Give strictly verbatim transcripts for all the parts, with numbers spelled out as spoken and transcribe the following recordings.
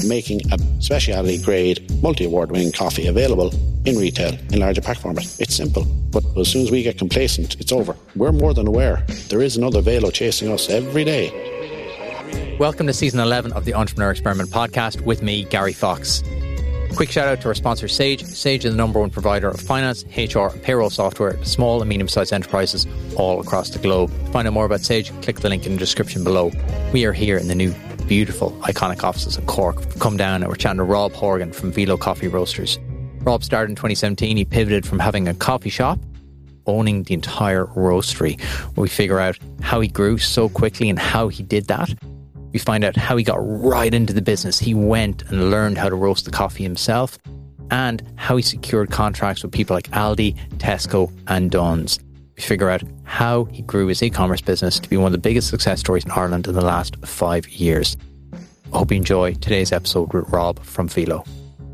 making a specialty grade, multi-award winning coffee available in retail in larger pack format. It's simple, but as soon as we get complacent, it's over. We're more than aware there is another Velo chasing us every day. Welcome to season eleven of the Entrepreneur Experiment podcast with me, Gary Fox. Quick shout out to our sponsor, Sage. Sage is the number one provider of finance, H R and payroll software to small and medium-sized enterprises all across the globe. To find out more about Sage, click the link in the description below. We are here in the new, beautiful, iconic offices in Cork. Come down and we're chatting to Rob Horgan from Velo Coffee Roasters. Rob started in twenty seventeen. He pivoted from having a coffee shop, owning the entire roastery. We figure out how he grew so quickly and how he did that. We find out how he got right into the business. He went and learned how to roast the coffee himself, and how he secured contracts with people like Aldi, Tesco and Dunnes. We figure out how he grew his e-commerce business to be one of the biggest success stories in Ireland in the last five years. I hope you enjoy today's episode with Rob from Velo.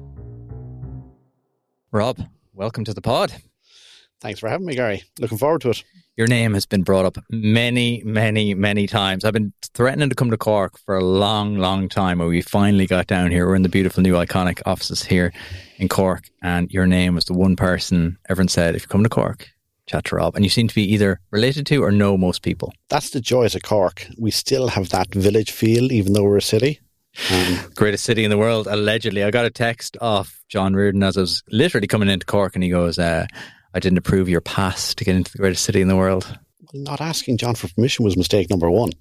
Rob, welcome to the pod. Thanks for having me, Gary. Looking forward to it. Your name has been brought up many, many, many times. I've been threatening to come to Cork for a long, long time, but we finally got down here. We're in the beautiful new iconic offices here in Cork, and your name was the one person everyone said, if you come to Cork, chat to Rob. And you seem to be either related to or know most people. That's the joys of Cork. We still have that village feel, even though we're a city. Um, Greatest city in the world, allegedly. I got a text off John Reardon as I was literally coming into Cork, and he goes, uh, I didn't approve your pass to get into the greatest city in the world. Well, not asking John for permission was mistake number one.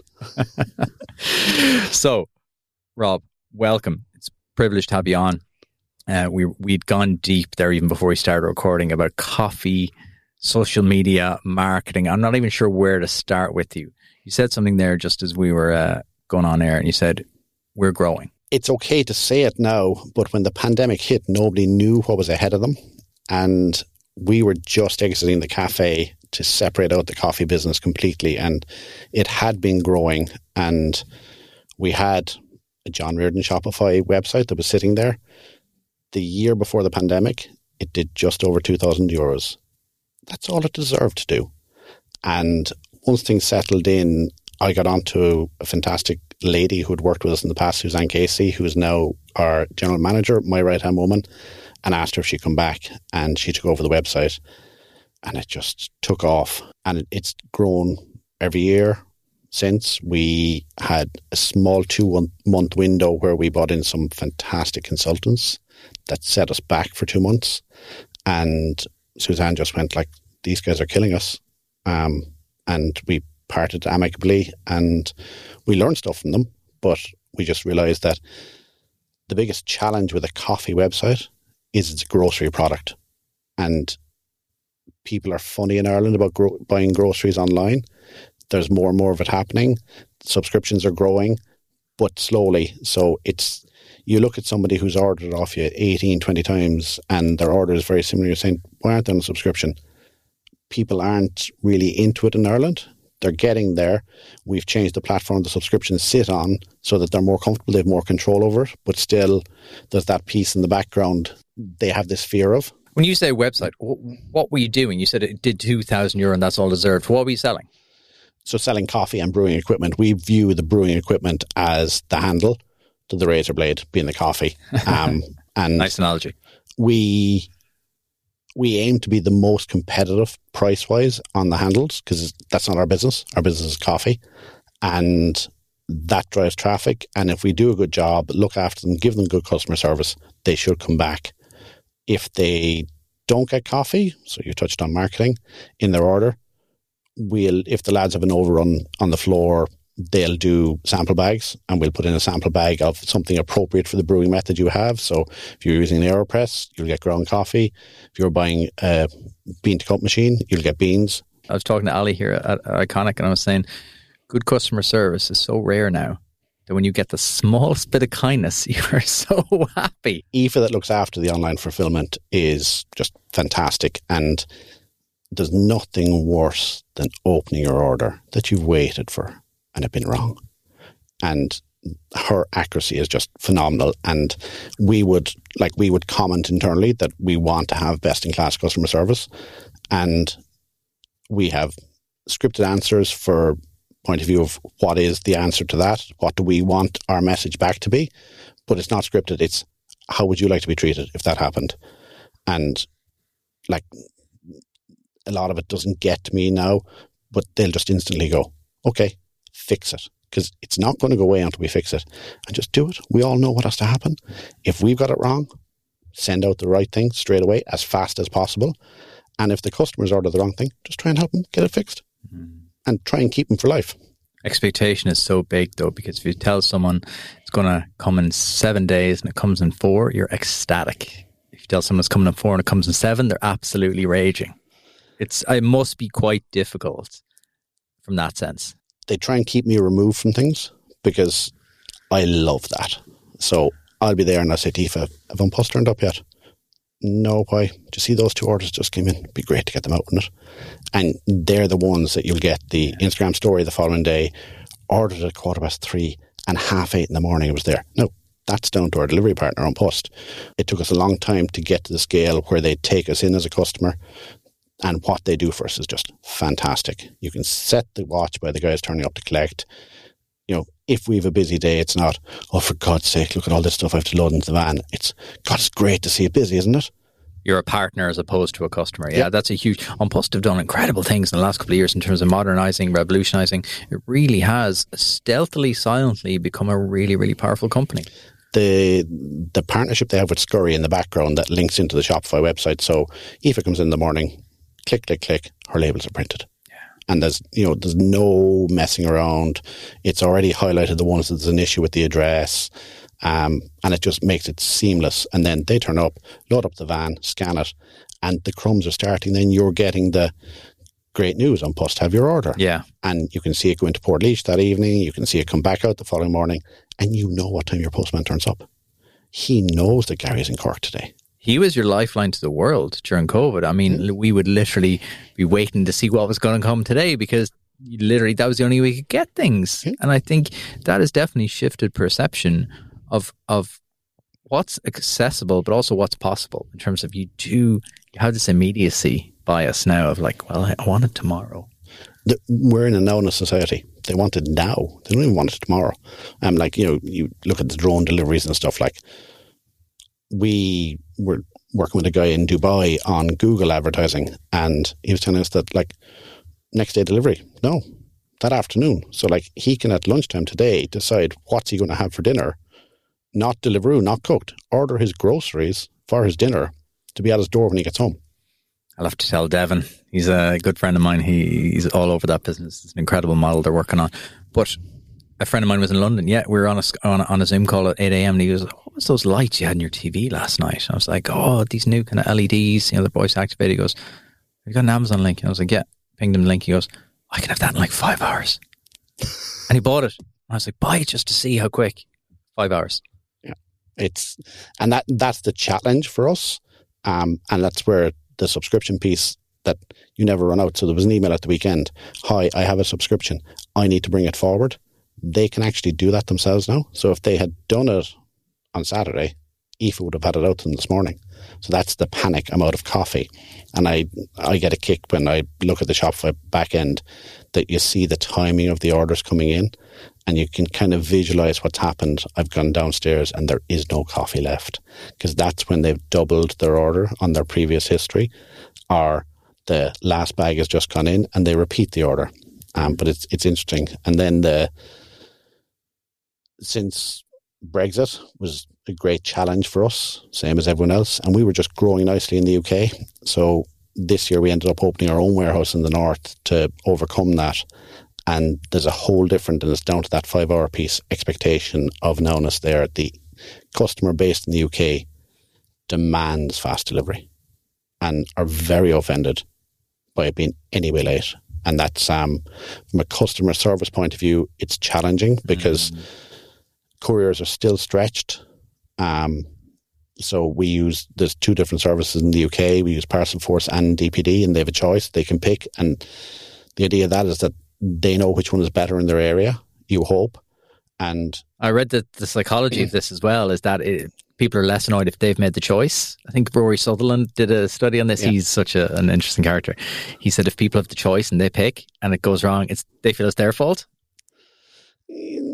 So, Rob, welcome. It's a privilege to have you on. Uh, we, we'd gone deep there even before we started recording about coffee, social media, marketing. I'm not even sure where to start with you. You said something there just as we were uh, going on air, and you said, we're growing. It's okay to say it now, but when the pandemic hit, nobody knew what was ahead of them. And we were just exiting the cafe to separate out the coffee business completely, and it had been growing, and we had a John Reardon Shopify website that was sitting there. The year before the pandemic, it did just over two thousand euros. That's all it deserved to do. And once things settled in, I got onto a fantastic lady who had worked with us in the past, Suzanne Casey, who is now our general manager, my right-hand woman, and asked her if she'd come back, and she took over the website, and it just took off, and it's grown every year since. We had a small two-month window where we brought in some fantastic consultants that set us back for two months, and Suzanne just went like, these guys are killing us, um, and we parted amicably, and we learned stuff from them, but we just realised that the biggest challenge with a coffee website is it's a grocery product, and people are funny in Ireland about gro- buying groceries online. There's more and more of it happening. Subscriptions are growing, but slowly. So it's, you look at somebody who's ordered off you eighteen, twenty times and their order is very similar. You're saying, why aren't they on a subscription? People aren't really into it in Ireland. They're getting there. We've changed the platform the subscriptions sit on so that they're more comfortable, they have more control over it, but still there's that piece in the background they have this fear of. When you say website, what were you doing? You said it did two thousand euro and that's all deserved. What were you selling? So selling coffee and brewing equipment. We view the brewing equipment as the handle to the razor blade being the coffee. Um, and nice analogy. We... We aim to be the most competitive price-wise on the handles because that's not our business. Our business is coffee, and that drives traffic. And if we do a good job, look after them, give them good customer service, they should come back. If they don't get coffee, so you touched on marketing, in their order, we'll, if the lads have an overrun on the floor, they'll do sample bags, and we'll put in a sample bag of something appropriate for the brewing method you have. So if you're using an AeroPress, you'll get ground coffee. If you're buying a bean to cup machine, you'll get beans. I was talking to Ali here at Iconic, and I was saying, good customer service is so rare now that when you get the smallest bit of kindness, you're so happy. Aoife that looks after the online fulfillment is just fantastic, and there's nothing worse than opening your order that you've waited for and have been wrong. And her accuracy is just phenomenal. And we would, like, we would comment internally that we want to have best-in-class customer service. And we have scripted answers for point of view of what is the answer to that. What do we want our message back to be? but it's not scripted. It's how would you like to be treated if that happened? And like a lot of it doesn't get to me now, but they'll just instantly go, okay, fix it. Because it's not going to go away until we fix it. And just do it. We all know what has to happen. If we've got it wrong, send out the right thing straight away as fast as possible. And if the customers order the wrong thing, just try and help them get it fixed. Mm-hmm. And try and keep them for life. Expectation is so big though, because if you tell someone it's going to come in seven days and it comes in four, you're ecstatic. If you tell someone it's coming in four and it comes in seven, they're absolutely raging. It's it must be quite difficult from that sense. They try and keep me removed from things because I love that. So I'll be there and I'll say to Aoife, have An Post turned up yet? No, why? Do you see those two orders just came in? It'd be great to get them out, wouldn't it? And they're the ones that you'll get the Instagram story the following day, ordered at quarter past three and half eight in the morning it was there. No, that's down to our delivery partner An Post. It took us a long time to get to the scale where they take us in as a customer, and what they do for us is just fantastic. You can set the watch by the guys turning up to collect. You know, if we have a busy day, it's not, oh, for God's sake, look at all this stuff I have to load into the van. It's, God, it's great to see it busy, isn't it? You're a partner as opposed to a customer. Yeah, yeah. That's a huge... An Post have done incredible things in the last couple of years in terms of modernising, revolutionising. It really has stealthily, silently become a really, really powerful company. The the partnership they have with Scurry in the background that links into the Shopify website. So Aoife comes in the morning, click, click, click, her labels are printed. And there's, you know, there's no messing around. It's already highlighted the ones that there's an issue with the address, um, and it just makes it seamless. And then they turn up, load up the van, scan it, and the crumbs are starting. Then you're getting the great news. An Post have your order. Yeah. And you can see it go into Portlaoise that evening. You can see it come back out the following morning, and you know what time your postman turns up. He knows that Gary's in Cork today. He was your lifeline to the world during COVID. I mean, mm. we would literally be waiting to see what was going to come today because literally that was the only way we could get things. Mm. And I think that has definitely shifted perception of of what's accessible, but also what's possible in terms of you do you have this immediacy bias now of like, well, I want it tomorrow. The, we're in a now society. They want it now. They don't even want it tomorrow. Um, like, you know, you look at the drone deliveries and stuff like. We were working with a guy in Dubai on Google advertising, and he was telling us that, like, next day delivery. No, that afternoon. So, like, he can at lunchtime today decide what's he going to have for dinner, not Deliveroo, not cooked, order his groceries for his dinner to be at his door when he gets home. I'll have to tell Devin. He's a good friend of mine. He, he's all over that business. It's an incredible model they're working on. But a friend of mine was in London. Yeah, we were on a, on a, on a Zoom call at eight a.m. and he goes, what was those lights you had in your T V last night? And I was like, oh, these new kind of L E Ds, you know, the voice activated. He goes, have you got an Amazon link? And I was like, yeah. Pinged him the link. He goes, I can have that in like five hours. And he bought it. And I was like, buy it just to see how quick. Five hours. Yeah. It's, and that that's the challenge for us. Um, and that's where the subscription piece that you never run out. So there was an email at the weekend. Hi, I have a subscription. I need to bring it forward. They can actually do that themselves now. So if they had done it on Saturday, Aoife would have had it out to them this morning. So that's the panic. I'm out of coffee. And I I get a kick when I look at the Shopify back end that you see the timing of the orders coming in and you can kind of visualize what's happened. I've gone downstairs and there is no coffee left because that's when they've doubled their order on their previous history, or the last bag has just gone in and they repeat the order. Um, but it's it's interesting. And then the since Brexit was a great challenge for us, same as everyone else, and we were just growing nicely in the U K. So this year we ended up opening our own warehouse in the north to overcome that. And there's a whole different, and it's down to that five-hour piece, expectation of nowness there. The customer based in the U K demands fast delivery and are very offended by it being any way late. And that's, um, from a customer service point of view, it's challenging because mm. couriers are still stretched. Um, so we use, there's two different services in the U K. We use Parcel Force and D P D, and they have a choice they can pick. And the idea of that is that they know which one is better in their area, you hope. And I read that the psychology of this as well is that it, people are less annoyed if they've made the choice. I think Rory Sutherland did a study on this. Yeah. He's such a, an interesting character. He said if people have the choice and they pick and it goes wrong, it's they feel it's their fault.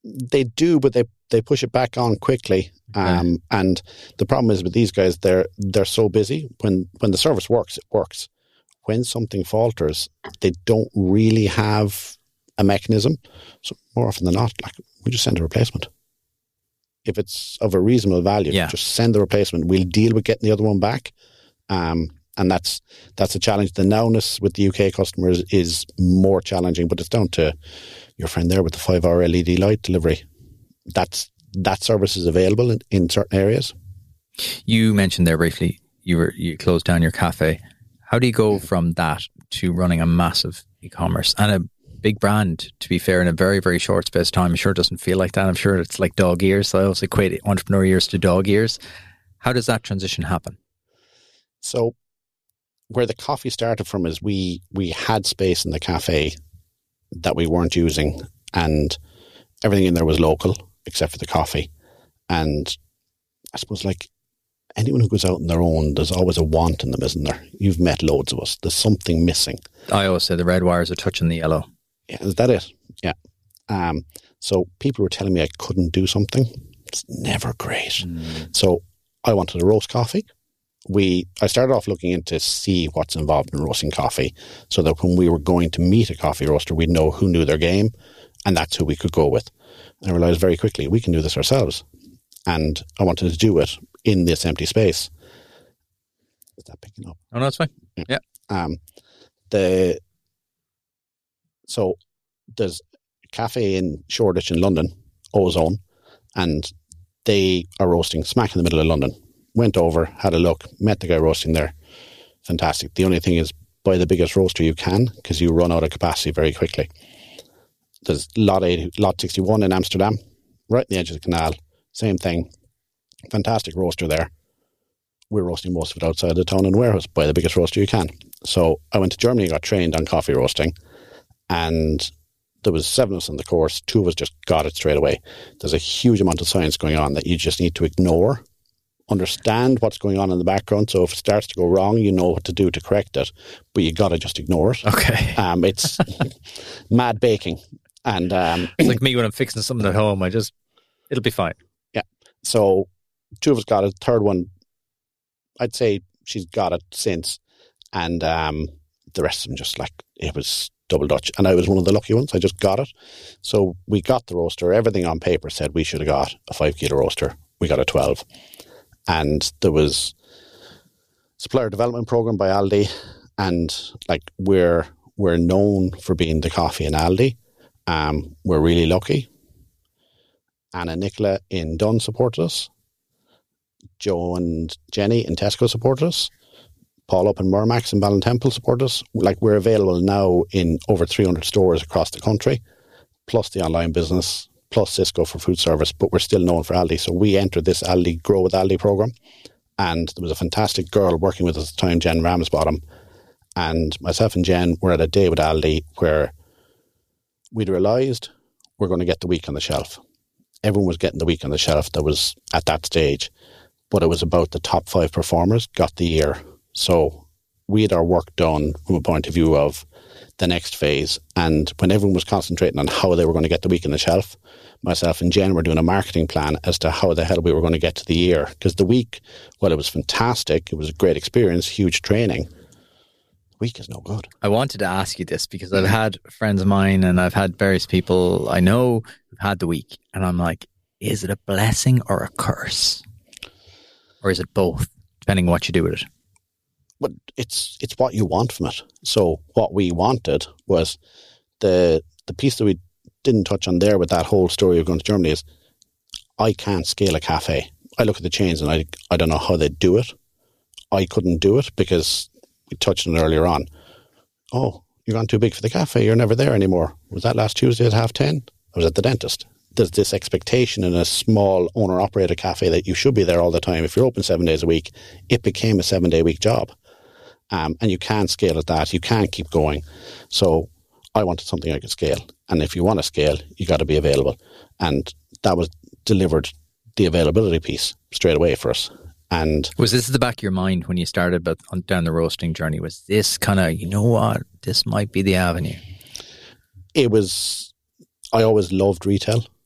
They do, but they, they push it back on quickly. Um, okay. And the problem is with these guys, they're they're so busy. When when the service works, it works. When something falters, they don't really have a mechanism. So more often than not, like we just send a replacement. If it's of a reasonable value, yeah. just send the replacement. We'll deal with getting the other one back. Um, and that's that's a challenge. The nowness with the U K customers is more challenging, but it's down to your friend there with the five-hour L E D light delivery. That's that service is available in, in certain areas. You mentioned there briefly you were you closed down your cafe. How do you go from that to running a massive e-commerce and a big brand, to be fair, in a very, very short space of time? I'm sure it doesn't feel like that. I'm sure it's like dog ears. So I also equate entrepreneur years to dog ears. How does that transition happen? So where the coffee started from is we we had space in the cafe that we weren't using, and everything in there was local except for the coffee. And I suppose like anyone who goes out on their own, there's always a want in them, isn't there? You've met loads of us. There's something missing. I always say the red wires are touching the yellow. Yeah, is that it? Yeah. Um, so people were telling me I couldn't do something. It's never great. Mm. So I wanted a roast coffee. We I started off looking into see what's involved in roasting coffee, so that when we were going to meet a coffee roaster, we'd know who knew their game, and that's who we could go with. And I realized very quickly we can do this ourselves, and I wanted to do it in this empty space. Is that picking up? Oh no, it's fine. Yeah. yeah. Um, the so there's a cafe in Shoreditch in London, Ozone, and they are roasting smack in the middle of London. Went over, had a look, met the guy roasting there. Fantastic. The only thing is buy the biggest roaster you can, because you run out of capacity very quickly. There's lot eighty, lot sixty-one in Amsterdam, right in the edge of the canal. Same thing. Fantastic roaster there. We're roasting most of it outside the town and warehouse. Buy the biggest roaster you can. So I went to Germany and got trained on coffee roasting, and there was seven of us on the course. Two of us just got it straight away. There's a huge amount of science going on that you just need to ignore. Understand what's going on in the background. So if it starts to go wrong, you know what to do to correct it, but you got to just ignore it. Okay. Um, it's mad baking. And um, it's like me when I'm fixing something at home. I just, it'll be fine. Yeah. So two of us got it. Third one, I'd say she's got it since. And um, the rest of them just like, it was double Dutch. And I was one of the lucky ones. I just got it. So we got the roaster. Everything on paper said we should have got a five kilo roaster. We got a twelve. And there was supplier development program by Aldi, and like we're we're known for being the coffee in Aldi. Um, we're really lucky. Anna and Nicola in Dunn supported us. Joe and Jenny in Tesco supported us. Paul up in Murmax and Ballintemple supported us. Like we're available now in over three hundred stores across the country, plus the online business, plus Cisco for food service, but we're still known for Aldi. So we entered this Aldi Grow with Aldi program, and there was a fantastic girl working with us at the time, Jen Ramsbottom, and myself and Jen were at a day with Aldi where we'd realised we're going to get the week on the shelf. Everyone was getting the week on the shelf that was at that stage, but it was about the top five performers got the year. So we had our work done from a point of view of the next phase. And when everyone was concentrating on how they were going to get the week on the shelf, myself and Jen were doing a marketing plan as to how the hell we were going to get to the year. Because the week, well, it was fantastic. It was a great experience, huge training. The week is no good. I wanted to ask you this because I've had friends of mine and I've had various people I know who've had the week. And I'm like, is it a blessing or a curse? Or is it both, depending on what you do with it? But it's it's what you want from it. So what we wanted was the the piece that we didn't touch on there with that whole story of going to Germany is I can't scale a cafe. I look at the chains and I I don't know how they do it. I couldn't do it because we touched on it earlier on. Oh, you're gone too big for the cafe. You're never there anymore. Was that last Tuesday at half ten? I was at the dentist. There's this expectation in a small owner-operator cafe that you should be there all the time. If you're open seven days a week, it became a seven-day-week job. Um, and you can't scale at that. You can't keep going. So I wanted something I could scale. And if you want to scale, you got to be available. And that was delivered the availability piece straight away for us. And was this at the back of your mind when you started but on, down the roasting journey? Was this kind of, you know what, this might be the avenue? It was, I always loved retail.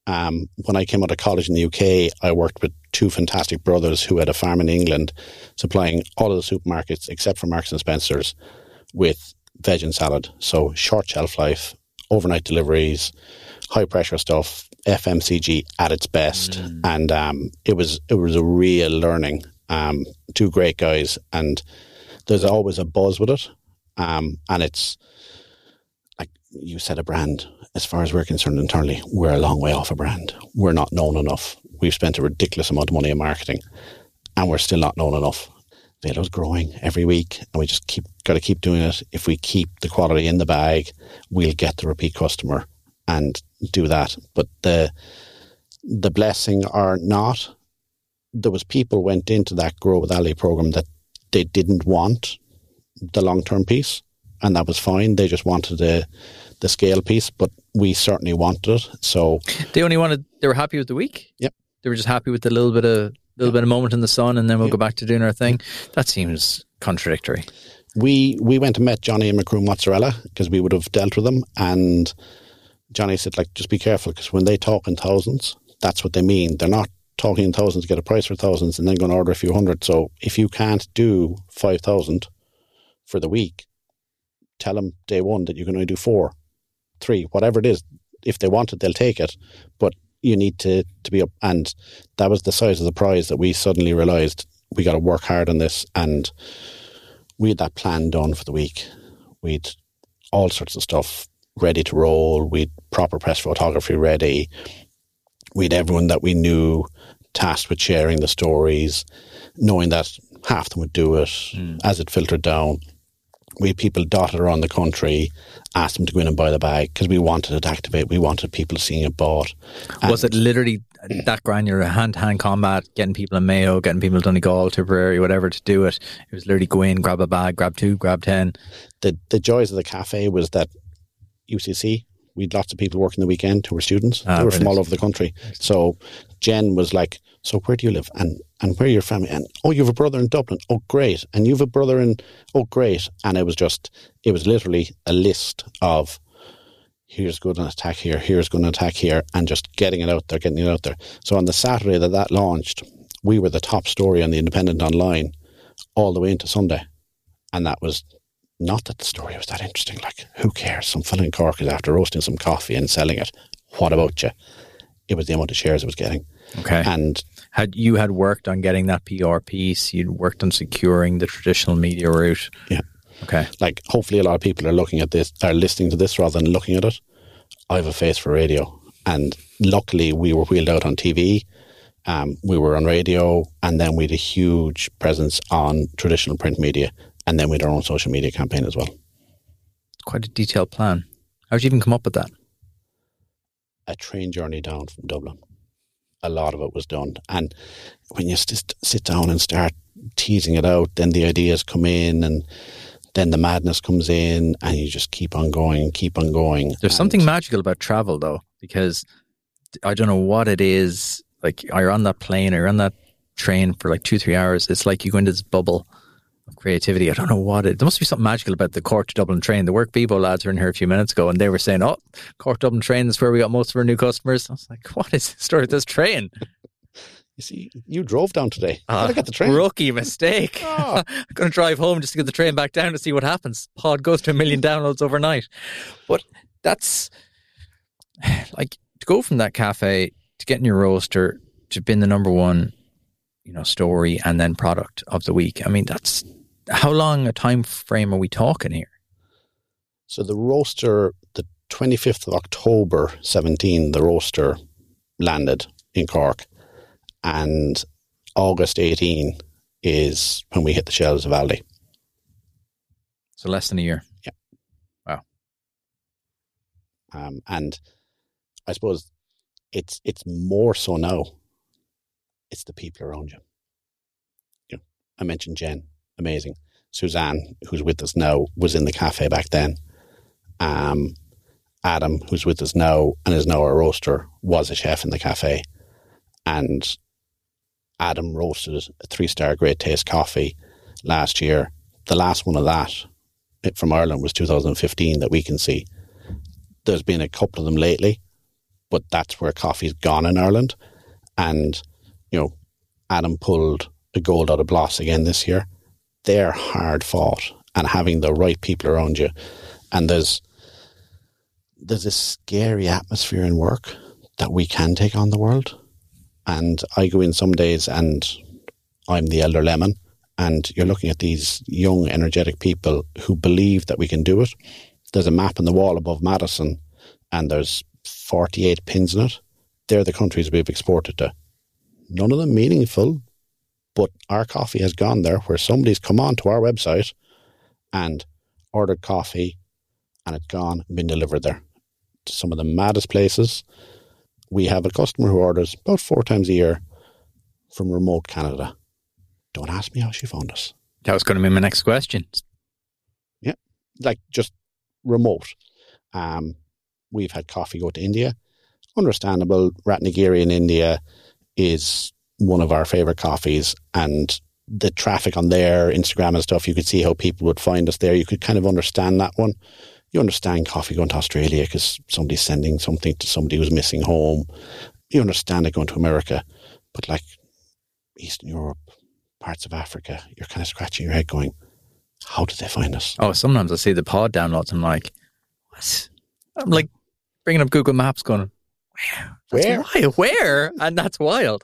Um, when I came out of college in the U K, I worked with two fantastic brothers who had a farm in England, supplying all of the supermarkets except for Marks and Spencer's with veg and salad. So short shelf life, overnight deliveries, high pressure stuff, F M C G at its best, mm. and um, it was it was a real learning. Um, two great guys, and there's always a buzz with it, um, and it's like you said, a brand. As far as we're concerned internally, we're a long way off a brand. We're not known enough. We've spent a ridiculous amount of money in marketing, and we're still not known enough. Velo's growing every week, and we just keep got to keep doing it. If we keep the quality in the bag, we'll get the repeat customer and do that. But the the blessing or not, there was people went into that Grow with Ali program that they didn't want the long term piece, and that was fine. They just wanted the the scale piece, but we certainly wanted it. So they only wanted. They were happy with the week. Yep. They were just happy with the little bit of little yep. bit of moment in the sun, and then we'll yep. go back to doing our thing. Yep. That seems contradictory. We we went and met Johnny and Macroom Mozzarella because we would have dealt with them, and Johnny said, like, just be careful, because when they talk in thousands, that's what they mean. They're not talking in thousands, get a price for thousands, and then going to order a few hundred. So if you can't do five thousand for the week, tell them day one that you can only do four, three, whatever it is. If they want it, they'll take it. But you need to, to be up. And that was the size of the prize that we suddenly realised we got to work hard on this. And we had that plan done for the week. We'd all sorts of stuff ready to roll. We'd proper press photography ready. We'd everyone that we knew tasked with sharing the stories, knowing that half them would do it mm. as it filtered down. We had people dotted around the country, asked them to go in and buy the bag because we wanted it to activate. We wanted people seeing it bought. And was it literally that granular, hand-to-hand combat, getting people in Mayo, getting people in Donegal, Tipperary, whatever to do it? It was literally go in, grab a bag, grab two, grab ten. The the joys of the cafe was that U C C, we had lots of people working the weekend who were students. Ah, they were brilliant. From all over the country. So Jen was like, so where do you live? And and where are your family? And, oh, you have a brother in Dublin. Oh, great. And you have a brother in, oh, great. And it was just, it was literally a list of, here's going to attack here, here's going to attack here, and just getting it out there, getting it out there. So on the Saturday that that launched, we were the top story on the Independent Online all the way into Sunday. And that was not that the story was that interesting. Like, who cares? Some fella in Cork is after roasting some coffee and selling it. What about you? It was the amount of shares it was getting. Okay. And had you had worked on getting that P R piece, you'd worked on securing the traditional media route. Yeah. Okay. Like, hopefully a lot of people are looking at this, are listening to this rather than looking at it. I have a face for radio, and luckily we were wheeled out on T V. Um, we were on radio, and then we had a huge presence on traditional print media, and then we had our own social media campaign as well. Quite a detailed plan. How did you even come up with that? A train journey down from Dublin. A lot of it was done. And when you just sit down and start teasing it out, then the ideas come in, and then the madness comes in, and you just keep on going, keep on going. There's and something magical about travel, though, because I don't know what it is. Like, you're on that plane or you're on that train for like two, three hours. It's like you go into this bubble of creativity. I don't know what it, there must be something magical about the Cork to Dublin train. The Work Bebo lads were in here a few minutes ago, and they were saying, oh, Cork Dublin train is where we got most of our new customers. I was like, what is the story with this train? You see, you drove down today. Uh, I got the train. Rookie mistake. Oh. I'm going to drive home just to get the train back down to see what happens. Pod goes to a million downloads overnight. But that's like, to go from that cafe to getting your roaster to being the number one, you know, story and then product of the week. I mean, that's, how long a time frame are we talking here? So the roaster, the twenty-fifth of October seventeen, the roaster landed in Cork, and August eighteenth is when we hit the shelves of Aldi. So less than a year. Yeah. Wow. Um, and I suppose it's it's more so now. It's the people around you. You know, I mentioned Jen. Amazing. Suzanne, who's with us now, was in the cafe back then. Um, Adam, who's with us now and is now a roaster, was a chef in the cafe. And Adam roasted a three-star Great Taste coffee last year. The last one of that from Ireland was two thousand fifteen that we can see. There's been a couple of them lately, but that's where coffee's gone in Ireland. And, you know, Adam pulled a gold out of Bloss again this year. They're hard fought, and having the right people around you. And there's there's a scary atmosphere in work that we can take on the world. And I go in some days and I'm the elder lemon, and you're looking at these young, energetic people who believe that we can do it. There's a map on the wall above Madison, and there's forty-eight pins in it. They're the countries we've exported to. None of them meaningful, but our coffee has gone there, where somebody's come on to our website and ordered coffee, and it's gone and been delivered there. To some of the maddest places. We have a customer who orders about four times a year from remote Canada. Don't ask me how she found us. That was going to be my next question. Yeah, like just remote. Um, we've had coffee go to India. Understandable. Ratnagiri in India is one of our favourite coffees, and the traffic on their Instagram and stuff, you could see how people would find us there. You could kind of understand that one. You understand coffee going to Australia because somebody's sending something to somebody who's missing home. You understand it going to America. But like Eastern Europe, parts of Africa, you're kind of scratching your head going, how did they find us? Oh, sometimes I see the pod downloads. I'm like, what? I'm like bringing up Google Maps going, where? Where? That's wild. Where? And that's wild.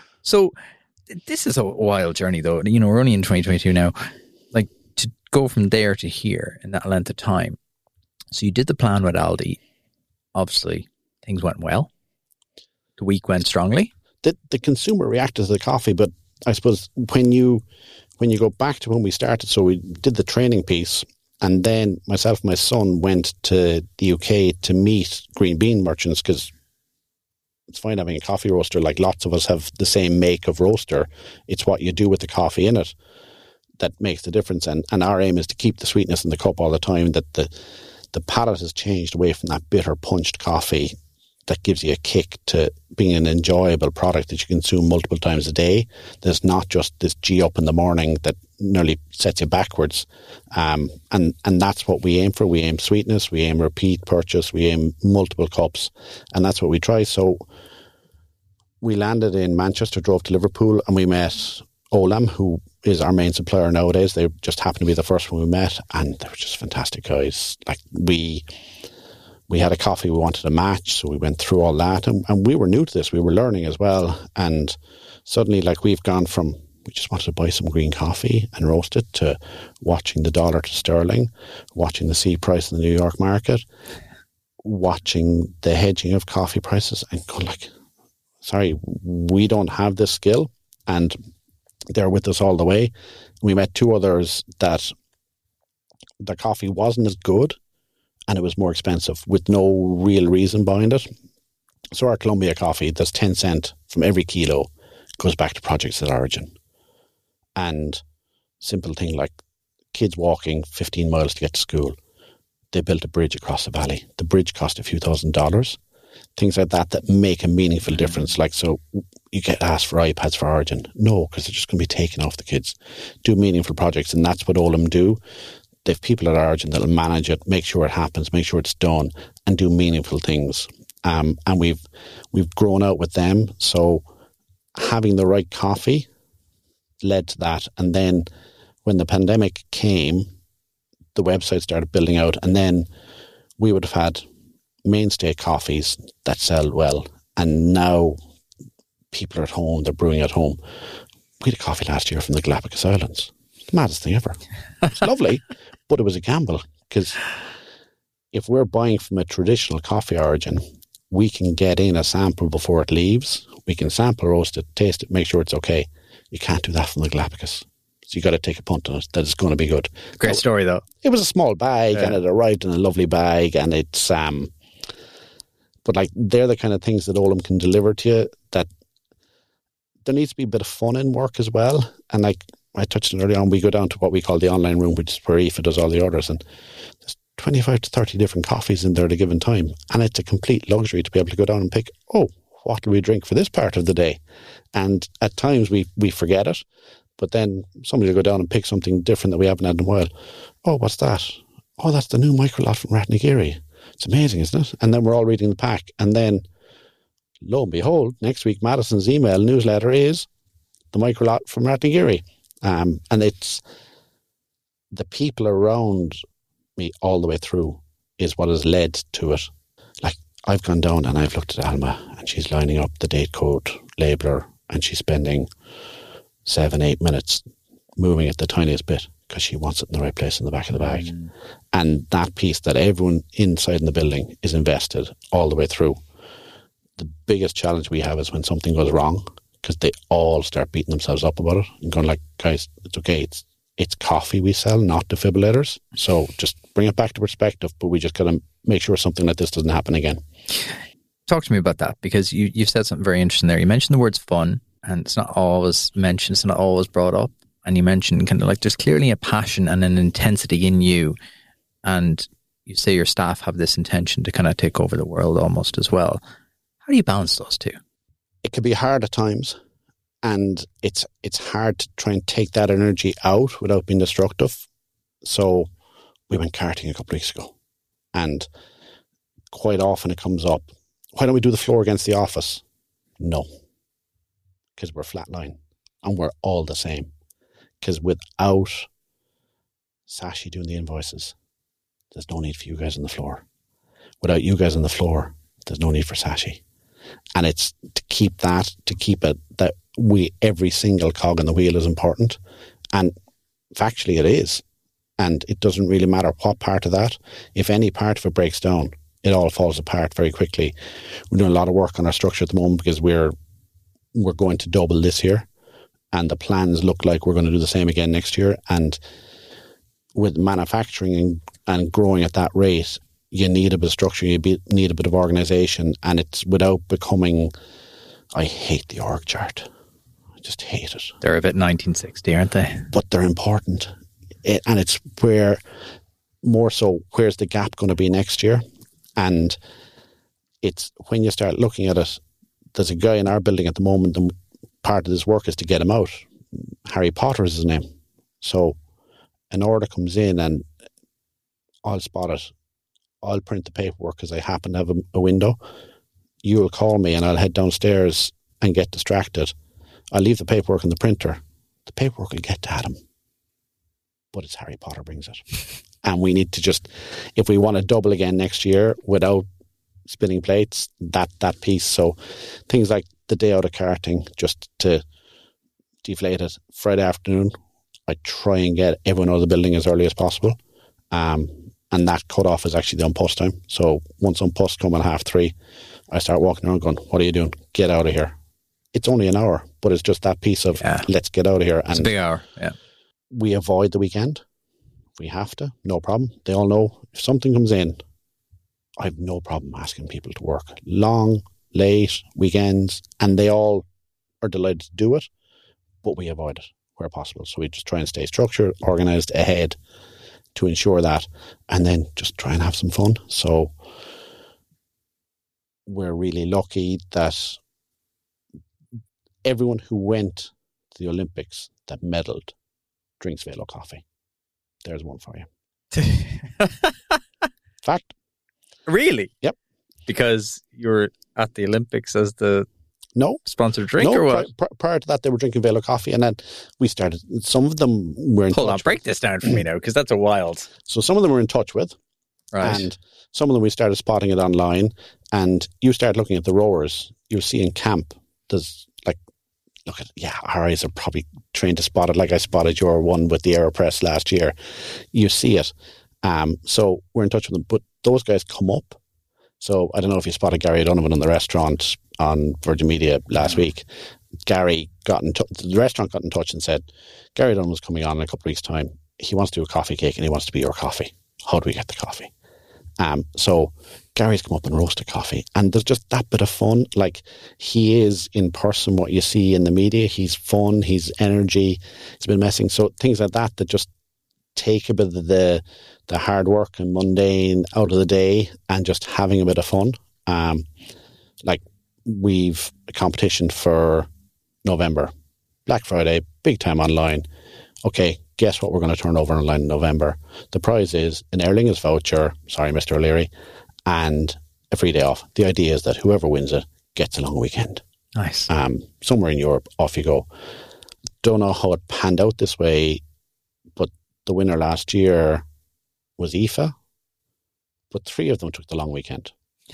So this is a wild journey though. You know, we're only in twenty twenty-two now. Like to go from there to here in that length of time. So you did the plan with Aldi. Obviously, things went well. The week went strongly. The, the consumer reacted to the coffee, but I suppose when you when you go back to when we started, so we did the training piece, and then myself and my son went to the U K to meet green bean merchants, because it's fine having a coffee roaster. Like lots of us have the same make of roaster. It's what you do with the coffee in it that makes the difference. And, and our aim is to keep the sweetness in the cup all the time, that the The palate has changed away from that bitter punched coffee that gives you a kick to being an enjoyable product that you consume multiple times a day. There's not just this G up in the morning that nearly sets you backwards. Um, and, and that's what we aim for. We aim sweetness, we aim repeat purchase, we aim multiple cups, and that's what we try. So we landed in Manchester, drove to Liverpool, and we met Olam, who is our main supplier nowadays. They just happened to be the first one we met, and they were just fantastic guys. Like we we had a coffee we wanted to match, so we went through all that, and, and we were new to this. We were learning as well, and suddenly like we've gone from we just wanted to buy some green coffee and roast it to watching the dollar to sterling, watching the C price in the New York market, watching the hedging of coffee prices, and going like, sorry, we don't have this skill. And they're with us all the way. We met two others that the coffee wasn't as good and it was more expensive with no real reason behind it. So our Colombia coffee, that's ten cent from every kilo, goes back to projects at origin. And simple thing like kids walking fifteen miles to get to school. They built a bridge across the valley. The bridge cost a few thousand dollars. Things like that that make a meaningful difference. Like, so you get asked for iPads for Origin. No, because they're just going to be taken off the kids. Do meaningful projects, and that's what Olam do. They have people at Origin that'll manage it, make sure it happens, make sure it's done, and do meaningful things. Um, and we've we've grown out with them. So having the right coffee led to that. And then when the pandemic came, the website started building out, and then we would have had mainstay coffees that sell well, and now people are at home, they're brewing at home. We had a coffee last year from the Galapagos Islands. The maddest thing ever. It's lovely, but it was a gamble, because if we're buying from a traditional coffee origin, we can get in a sample before it leaves. We can sample roast it, taste it, make sure it's okay. You can't do that from the Galapagos. So you got to take a punt on it that it's going to be good. Great so, story though. It was a small bag, yeah. and it arrived in a lovely bag, and it's um but like they're the kind of things that Olam can deliver to you, that there needs to be a bit of fun in work as well. And like I touched on earlier on, we go down to what we call the online room, which is where Aoife does all the orders, and there's twenty-five to thirty different coffees in there at a given time. And it's a complete luxury to be able to go down and pick, oh, what do we drink for this part of the day? And at times we, we forget it, but then somebody will go down and pick something different that we haven't had in a while. Oh, what's that? Oh, that's the new micro lot from Ratnagiri. It's amazing, isn't it? And then we're all reading the pack. And then lo and behold, next week, Madison's email newsletter is the microlot from Ratnagiri. Um, and it's the people around me all the way through is what has led to it. Like, I've gone down and I've looked at Alma and she's lining up the date code labeler and she's spending seven, eight minutes moving it the tiniest bit because she wants it in the right place in the back of the bag. Mm. And that piece that everyone inside in the building is invested all the way through. The biggest challenge we have is when something goes wrong, because they all start beating themselves up about it and going like, guys, it's okay. It's it's coffee we sell, not defibrillators. So just bring it back to perspective, but we just got to make sure something like this doesn't happen again. Talk to me about that, because you, you've said something very interesting there. You mentioned the words fun, and it's not always mentioned, it's not always brought up. And you mentioned kind of like there's clearly a passion and an intensity in you. And you say your staff have this intention to kind of take over the world almost as well. How do you balance those two? It can be hard at times, and it's it's hard to try and take that energy out without being destructive. So we went karting a couple of weeks ago, and quite often it comes up, why don't we do the floor against the office? No, because we're flatline and we're all the same. Because without Sashi doing the invoices, there's no need for you guys on the floor. Without you guys on the floor, there's no need for Sashi. And it's to keep that, to keep it, that we, every single cog in the wheel is important. And factually it is. And it doesn't really matter what part of that. If any part of it breaks down, it all falls apart very quickly. We're doing a lot of work on our structure at the moment because we're we're going to double this year. And the plans look like we're going to do the same again next year. And with manufacturing and, and growing at that rate, you need a bit of structure, you be, need a bit of organisation, and it's without becoming, I hate the org chart. I just hate it. They're a bit nineteen sixty, aren't they? But they're important. It, and it's where, more so, where's the gap going to be next year? And it's when you start looking at it, there's a guy in our building at the moment, and part of this work is to get him out. Harry Potter is his name. So an order comes in and I'll spot it. I'll print the paperwork because I happen to have a, a window. You'll call me and I'll head downstairs and get distracted. I'll leave the paperwork in the printer. The paperwork will get to Adam. But it's Harry Potter brings it. And we need to just, if we want to double again next year without spinning plates, that that piece. So things like the day out of karting, just to deflate it, Friday afternoon, I try and get everyone out of the building as early as possible. Um, and that cut-off is actually the on-post time. So once on-post come at half three, I start walking around going, what are you doing? Get out of here. It's only an hour, but it's just that piece of, yeah. let's get out of here. And it's a big hour, yeah. We avoid the weekend. If we have to, no problem. They all know if something comes in, I have no problem asking people to work long, late, weekends, and they all are delighted to do it, but we avoid it where possible. So we just try and stay structured, organised ahead to ensure that, and then just try and have some fun. So we're really lucky that everyone who went to the Olympics that medalled drinks Velo coffee. There's one for you. Fact. Really? Yep. Because you're at the Olympics as the no sponsored drink, no, or what? Pri- prior to that, they were drinking Velo coffee, and then we started. Some of them were in Hold touch on, break with. this down for me now, because that's a wild. So some of them were in touch with, right? And some of them we started spotting it online. And you start looking at the rowers. You'll see in camp, there's like, look at yeah, our eyes are probably trained to spot it. Like I spotted your one with the AeroPress last year. You see it. Um, so we're in touch with them, but those guys come up. So I don't know if you spotted Gary O'Donovan in the restaurant on Virgin Media last yeah. week. Gary got in touch, the restaurant got in touch and said, Gary O'Donovan was coming on in a couple of weeks' time. He wants to do a coffee cake and he wants to be your coffee. How do we get the coffee? Um, so Gary's come up and roasted coffee, and there's just that bit of fun. Like, he is in person what you see in the media. He's fun, he's energy, he's been messing. So things like that that just take a bit of the the hard work and mundane out of the day and just having a bit of fun. Um, like, we've a competition for November, Black Friday, big time online. Okay, guess what we're going to turn over online in November? The prize is an Aer Lingus voucher, sorry, Mister O'Leary, and a free day off. The idea is that whoever wins it gets a long weekend. Nice. Um, somewhere in Europe, off you go. Don't know how it panned out this way, but the winner last year was I F A, but three of them took the long weekend.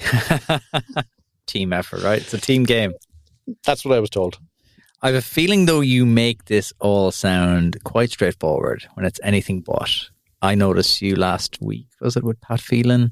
Team effort, right? It's a team game. That's what I was told. I have a feeling, though, you make this all sound quite straightforward when it's anything but. I noticed you last week, was it with Pat Phelan?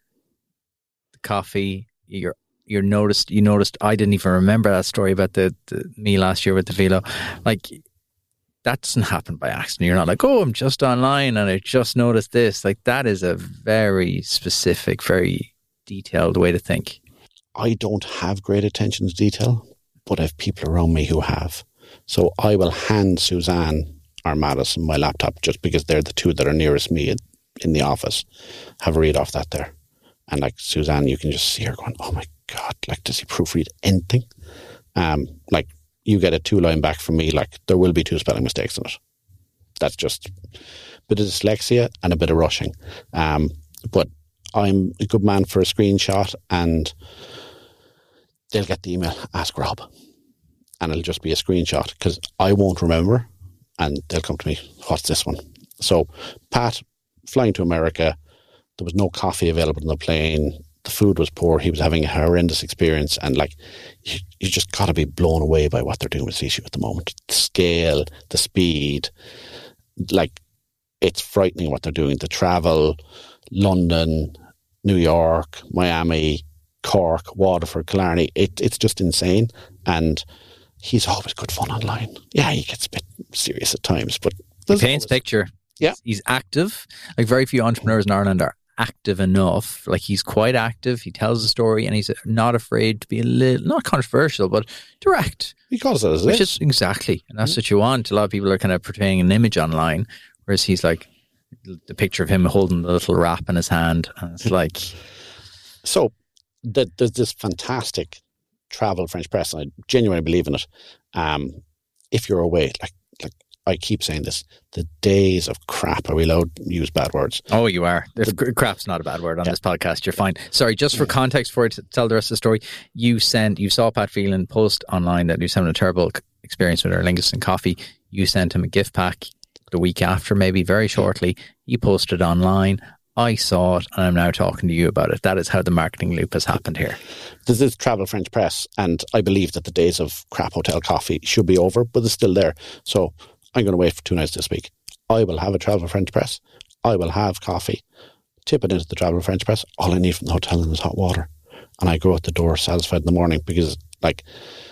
The coffee, you're you noticed you noticed I didn't even remember that story about the, the me last year with the Velo. Like, that doesn't happen by accident. You're not like, oh, I'm just online and I just noticed this. Like, that is a very specific, very detailed way to think. I don't have great attention to detail, but I have people around me who have. So I will hand Suzanne or Madison my laptop just because they're the two that are nearest me in, in the office. Have a read off that there. And like Suzanne, you can just see her going, oh my God, like, does he proofread anything? Um, like, you get a two line back from me, like, there will be two spelling mistakes in it. That's just a bit of dyslexia and a bit of rushing. Um, but I'm a good man for a screenshot, and they'll get the email, ask Rob. And it'll just be a screenshot because I won't remember, and they'll come to me, what's this one? So Pat, flying to America, there was no coffee available on the plane. The food was poor. He was having a horrendous experience. And like, you, you just got to be blown away by what they're doing with Sishu at the moment. The scale, the speed, like, it's frightening what they're doing. The travel, London, New York, Miami, Cork, Waterford, Killarney. It, it's just insane. And he's always good fun online. Yeah, he gets a bit serious at times, but he paints a picture. Yeah. He's active. Like, very few entrepreneurs in Ireland are active enough. Like, he's quite active. He tells a story and he's not afraid to be a little, not controversial, but direct. He calls it as Which is. is exactly. And that's Mm-hmm. what you want. A lot of people are kind of portraying an image online, whereas he's like, the picture of him holding the little wrap in his hand. And it's like. So the, there's this fantastic travel French press, and I genuinely believe in it. Um, if you're away, like, like I keep saying this, the days of crap, are we allowed to use bad words? Oh, you are. If crap's not a bad word on Yeah. this podcast, you're fine. Sorry, just for context, for it to tell the rest of the story, you sent, you saw Pat Phelan post online that he was having a terrible experience with Aer Lingus and coffee. You sent him a gift pack the week after, maybe very shortly. He posted online. I saw it, and I'm now talking to you about it. That is how the marketing loop has happened here. There's this travel French press, and I believe that the days of crap hotel coffee should be over, but it's still there. So I'm going to wait for two nights this week. I will have a travel French press. I will have coffee. Tip it into the travel French press. All I need from the hotel is hot water. And I go out the door satisfied in the morning because, like,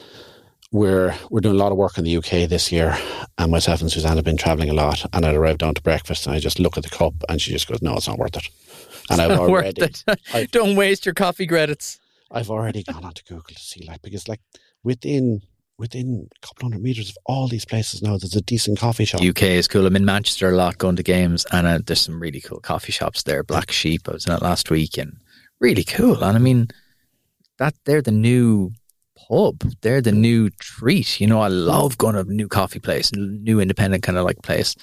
we're we're doing a lot of work in the U K this year, and myself and Suzanne have been travelling a lot, and I'd arrive down to breakfast and I just look at the cup and she just goes, no, it's not worth it. And I've already... worth it. I've, Don't waste your coffee credits. I've already gone onto Google to see, like, because, like, within... within a couple hundred metres of all these places now, there's a decent coffee shop. U K is cool. I'm in Manchester a lot going to games, and uh, there's some really cool coffee shops there. Black Sheep, I was in it last week, and really cool. And I mean, that they're the new pub. They're the new treat. You know, I love going to a new coffee place, new independent kind of like place.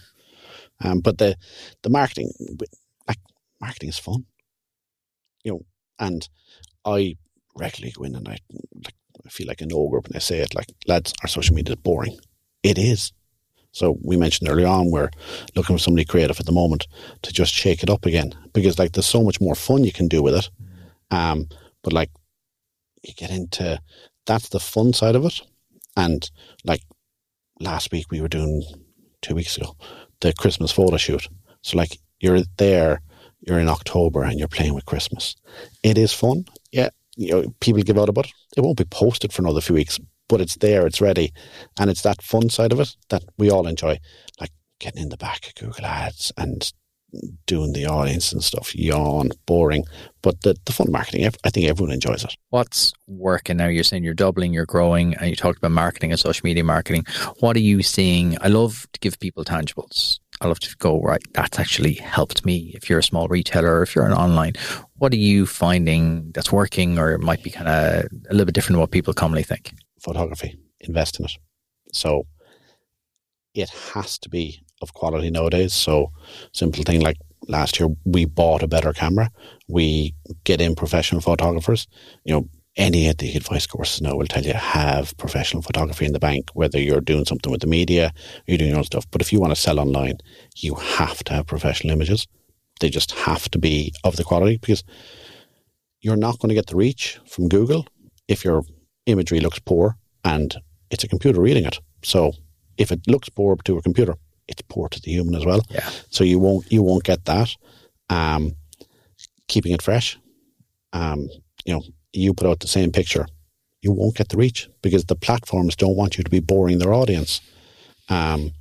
Um, but the the marketing, like, marketing is fun, you know. And I regularly go in and I like. I feel like an ogre when I say it, like, lads, our social media is boring. It is. So we mentioned earlier on, we're looking for somebody creative at the moment to just shake it up again, because, like, there's so much more fun you can do with it. Um, but, like, you get into, that's the fun side of it. And, like, last week we were doing, two weeks ago, the Christmas photo shoot. So, like, you're there, you're in October and you're playing with Christmas. It is fun. Yeah. You know, people give out about it. It won't be posted for another few weeks, but it's there, it's ready. And it's that fun side of it that we all enjoy. Like, getting in the back of Google Ads and doing the audience and stuff. Yawn, boring. But the, the fun marketing, I think everyone enjoys it. What's working now? You're saying you're doubling, you're growing, and you talked about marketing and social media marketing. What are you seeing? I love to give people tangibles. I love to go, right, that's actually helped me. If you're a small retailer or if you're an online, what are you finding that's working, or it might be kind of a little bit different than what people commonly think? Photography, invest in it. So it has to be of quality nowadays. So simple thing like last year, we bought a better camera. We get in professional photographers. You know, any of the advice courses now will tell you have professional photography in the bank, whether you're doing something with the media or you're doing your own stuff. But if you want to sell online, you have to have professional images. They just have to be of the quality, because you're not going to get the reach from Google if your imagery looks poor and it's a computer reading it. So if it looks poor to a computer, it's poor to the human as well. Yeah. So you won't you won't get that. Um, keeping it fresh. Um, you know, you put out the same picture, you won't get the reach because the platforms don't want you to be boring their audience. Um,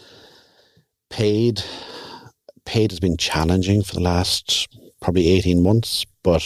paid, paid has been challenging for the last probably eighteen months, but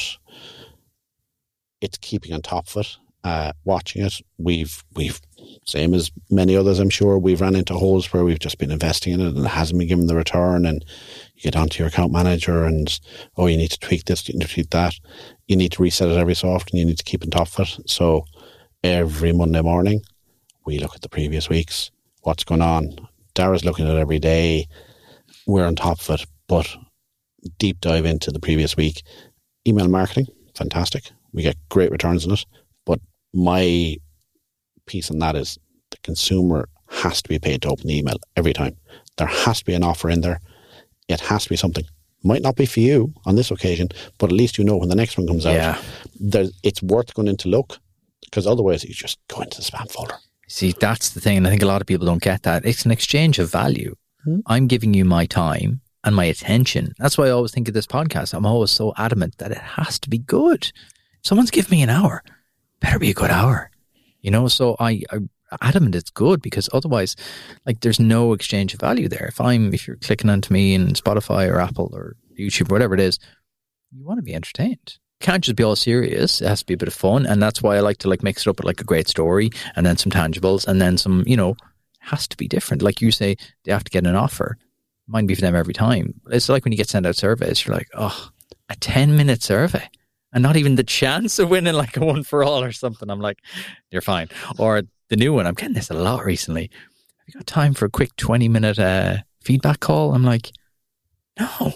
it's keeping on top of it, uh, watching it. We've, we've, same as many others, I'm sure, we've run into holes where we've just been investing in it and it hasn't been given the return, and you get onto your account manager and, oh, you need to tweak this, you need to tweak that. You need to reset it every so often. You need to keep on top of it. So every Monday morning, we look at the previous weeks, what's going on. Dara's looking at it every day. We're on top of it, but deep dive into the previous week. Email marketing, fantastic. We get great returns on it. But my piece on that is the consumer has to be paid to open the email every time. There has to be an offer in there. It has to be something. Might not be for you on this occasion, but at least you know when the next one comes out, yeah. there, it's worth going into look, because otherwise you just go into the spam folder. See, that's the thing, and I think a lot of people don't get that. It's an exchange of value. Hmm. I'm giving you my time and my attention. That's why I always think of this podcast. I'm always so adamant that it has to be good. If someone's giving me an hour, better be a good hour. You know, so I, I adamant it's good, because otherwise, like, there's no exchange of value there. If I'm, if you're clicking onto me in Spotify or Apple or YouTube or whatever it is, you want to be entertained. It can't just be all serious. It has to be a bit of fun, and that's why I like to like mix it up with like a great story and then some tangibles and then some, you know, it has to be different. Like you say, they have to get an offer. Mine be for them every time. It's like when you get sent out surveys, you're like, oh, a ten minute survey. And not even the chance of winning like a one for all or something. I'm like, you're fine. Or the new one, I'm getting this a lot recently. Have you got time for a quick twenty minute uh, feedback call? I'm like, no.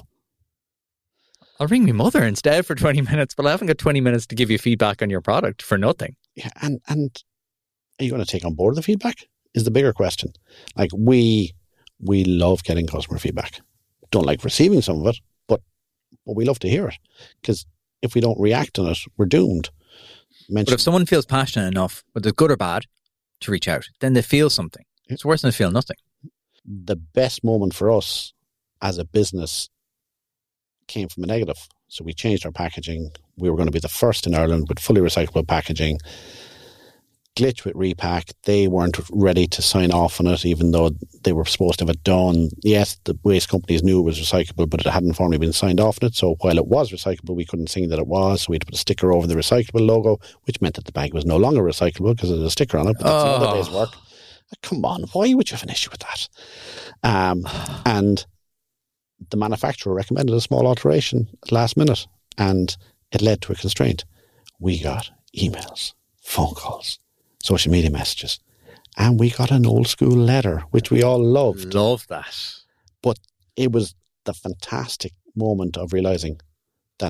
I'll ring my mother instead for twenty minutes, but I haven't got twenty minutes to give you feedback on your product for nothing. Yeah, and, and are you going to take on board the feedback? Is the bigger question. Like, we we love getting customer feedback. Don't like receiving some of it, but, but we love to hear it, because if we don't react on it, we're doomed. Mention- but if someone feels passionate enough, whether good or bad, to reach out, then they feel something. It's worse than they feel nothing. The best moment for us as a business came from a negative. So we changed our packaging. We were going to be the first in Ireland with fully recyclable packaging. Glitch with Repack. They weren't ready to sign off on it, even though they were supposed to have it done. Yes, the waste companies knew it was recyclable, but it hadn't formally been signed off on it. So while it was recyclable, we couldn't see that it was. So we had to put a sticker over the recyclable logo, which meant that the bag was no longer recyclable because there's a sticker on it. But that's oh. another day's work. Come on, why would you have an issue with that? Um, and the manufacturer recommended a small alteration at the last minute, and it led to a constraint. We got emails, phone calls, social media messages, and we got an old school letter, which we all loved. Love that. But it was the fantastic moment of realizing that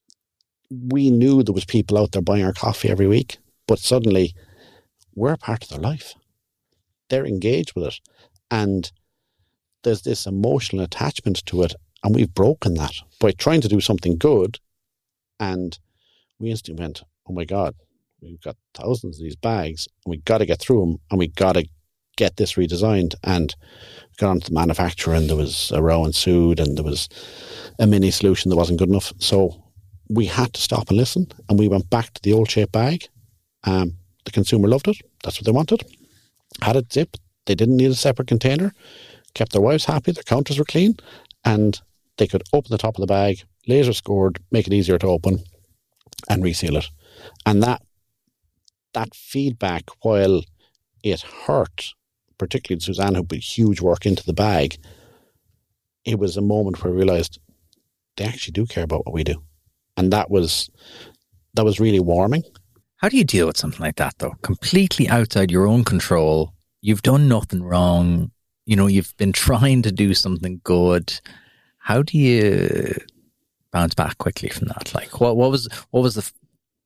we knew there was people out there buying our coffee every week, but suddenly we're a part of their life. They're engaged with it, and there's this emotional attachment to it, and we've broken that by trying to do something good. And we instantly went, oh my God, we've got thousands of these bags, and we got to get through them, and we got to get this redesigned. And we got onto the manufacturer, and there was a row ensued, and there was a mini solution that wasn't good enough. So we had to stop and listen, and we went back to the old shape bag. Um, the consumer loved it. That's what they wanted. Had it zipped. They didn't need a separate container. Kept their wives happy. Their counters were clean, and they could open the top of the bag, laser scored, make it easier to open, and reseal it. And that that feedback, while it hurt, particularly Suzanne, who put huge work into the bag, it was a moment where I realised they actually do care about what we do. And that was that was really warming. How do you deal with something like that, though? Completely outside your own control. You've done nothing wrong. You know, you've been trying to do something good. How do you bounce back quickly from that? Like, what, what was what was the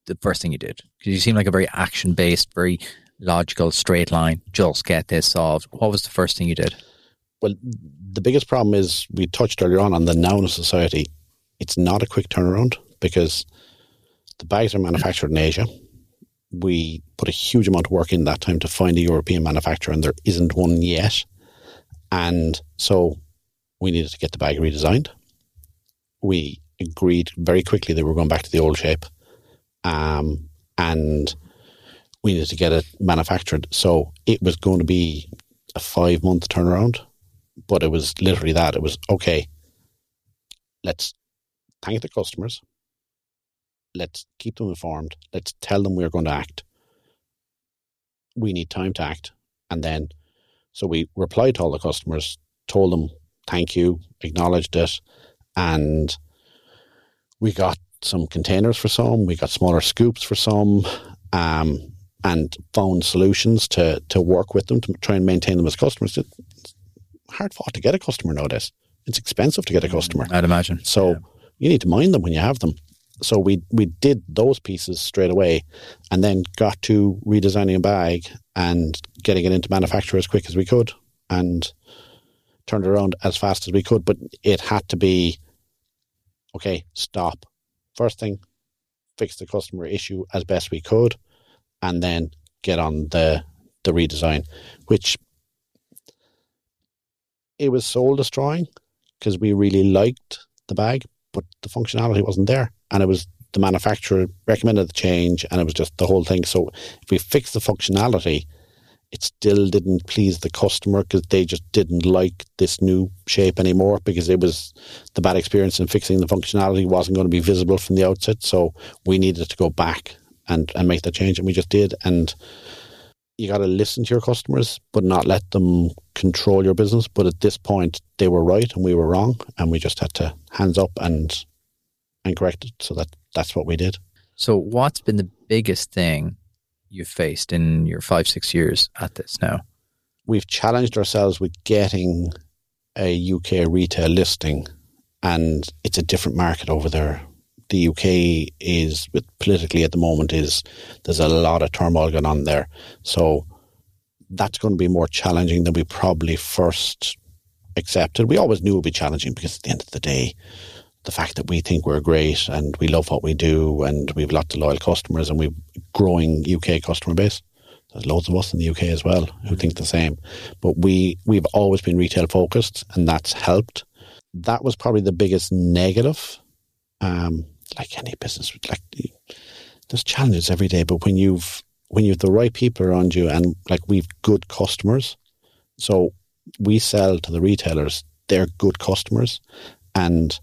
the first thing you did? Because you seem like a very action-based, very logical, straight line, just get this solved. What was the first thing you did? Well, the biggest problem is, we touched earlier on, on the Nowness Society. It's not a quick turnaround because the bags are manufactured in Asia. We put a huge amount of work in that time to find a European manufacturer, and there isn't one yet. And so we needed to get the bag redesigned. We agreed very quickly that we were going back to the old shape. Um, and we needed to get it manufactured. So it was going to be a five month turnaround, but it was literally that. It was, okay, let's thank the customers. Let's keep them informed. Let's tell them we're going to act. We need time to act. And then, so we replied to all the customers, told them thank you, acknowledged it, and we got some containers for some, we got smaller scoops for some, um, and found solutions to to work with them to try and maintain them as customers. It's hard fought to get a customer nowadays. It's expensive to get a customer. I'd imagine. So yeah. You need to mind them when you have them. So we we did those pieces straight away, and then got to redesigning a bag and getting it into manufacture as quick as we could, and turned it around as fast as we could. But it had to be, okay, stop. First thing, fix the customer issue as best we could, and then get on the the redesign, which it was soul destroying because we really liked the bag, but the functionality wasn't there. And it was the manufacturer recommended the change, and it was just the whole thing. So if we fixed the functionality, it still didn't please the customer because they just didn't like this new shape anymore, because it was the bad experience in fixing the functionality wasn't going to be visible from the outset. So we needed to go back and, and make the change, and we just did. And you got to listen to your customers, but not let them control your business. But at this point, they were right and we were wrong, and we just had to hands up and and correct it. So that that's what we did. So what's been the biggest thing you've faced in your five, six years at this now? We've challenged ourselves with getting a U K retail listing, and it's a different market over there. The U K is, with politically at the moment, is there's a lot of turmoil going on there. So that's going to be more challenging than we probably first accepted. We always knew it would be challenging because at the end of the day, the fact that we think we're great and we love what we do and we've lots of loyal customers and we've growing U K customer base. There's loads of us in the U K as well who think the same. But we, we've always been retail focused, and that's helped. That was probably the biggest negative. Um, like any business, like there's challenges every day, but when you've when you've the right people around you, and like we've good customers, so we sell to the retailers, they're good customers, and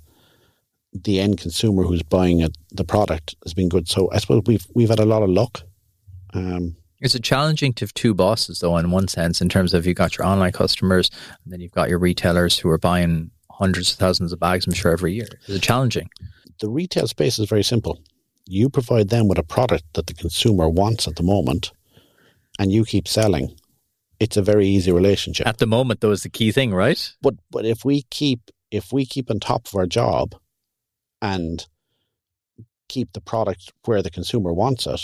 the end consumer who's buying it, the product has been good. So I suppose we've we've had a lot of luck. Um, Is it challenging to have two bosses, though, in one sense, in terms of you've got your online customers and then you've got your retailers who are buying hundreds of thousands of bags, I'm sure, every year? Is it challenging? The retail space is very simple. You provide them with a product that the consumer wants at the moment, and you keep selling. It's a very easy relationship. At the moment, though, is the key thing, right? But but if we keep if we keep on top of our job and keep the product where the consumer wants it,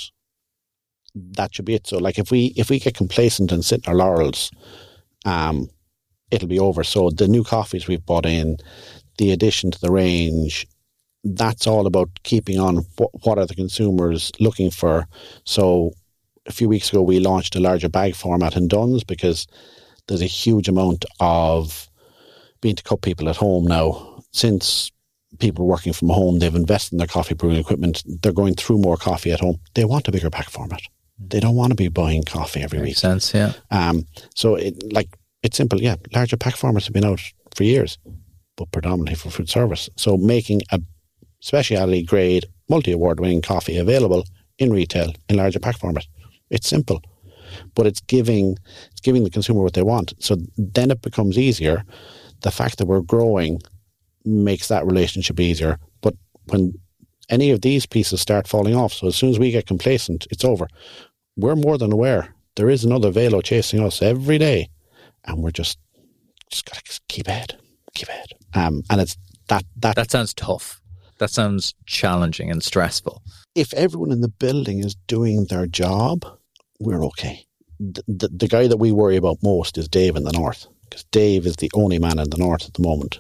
that should be it. So like if we if we get complacent and sit in our laurels, um, it'll be over. So the new coffees we've bought in, the addition to the range, that's all about keeping on what, what are the consumers looking for. So a few weeks ago, we launched a larger bag format in Duns because there's a huge amount of bean to cup people at home now. Since people working from home, they've invested in their coffee brewing equipment. They're going through more coffee at home. They want a bigger pack format. They don't want to be buying coffee every Makes week. sense, yeah. Um, so it like it's simple. Yeah, larger pack formats have been out for years, but predominantly for food service. So making a specialty grade, multi-award winning coffee available in retail in larger pack format. It's simple, but it's giving it's giving the consumer what they want. So then it becomes easier. The fact that we're growing makes that relationship easier. But when any of these pieces start falling off, so as soon as we get complacent, it's over. We're more than aware there is another Velo chasing us every day, and we're just just got to keep ahead, keep ahead. Um, and it's that that that sounds tough. That sounds challenging and stressful. if everyone in the building is doing their job, we're okay. The, the, the guy that we worry about most is Dave in the north, because Dave is the only man in the north at the moment.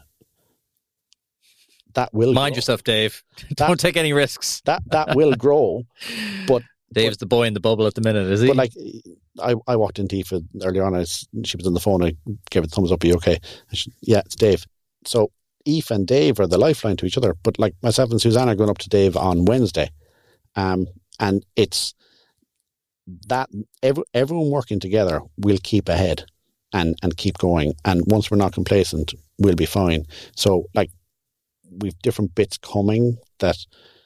That will mind grow. yourself, Dave. That, Don't take any risks. That that will grow, but Dave's but, the boy in the bubble at the minute, is he? But like, I, I walked into Aoife earlier on. I, she was on the phone. I gave her the thumbs up. Are you okay? She, yeah, it's Dave. So Aoife and Dave are the lifeline to each other. But like myself and Suzanne are going up to Dave on Wednesday, um, and it's that every, everyone working together will keep ahead and and keep going. And once we're not complacent, we'll be fine. So like, we've different bits coming that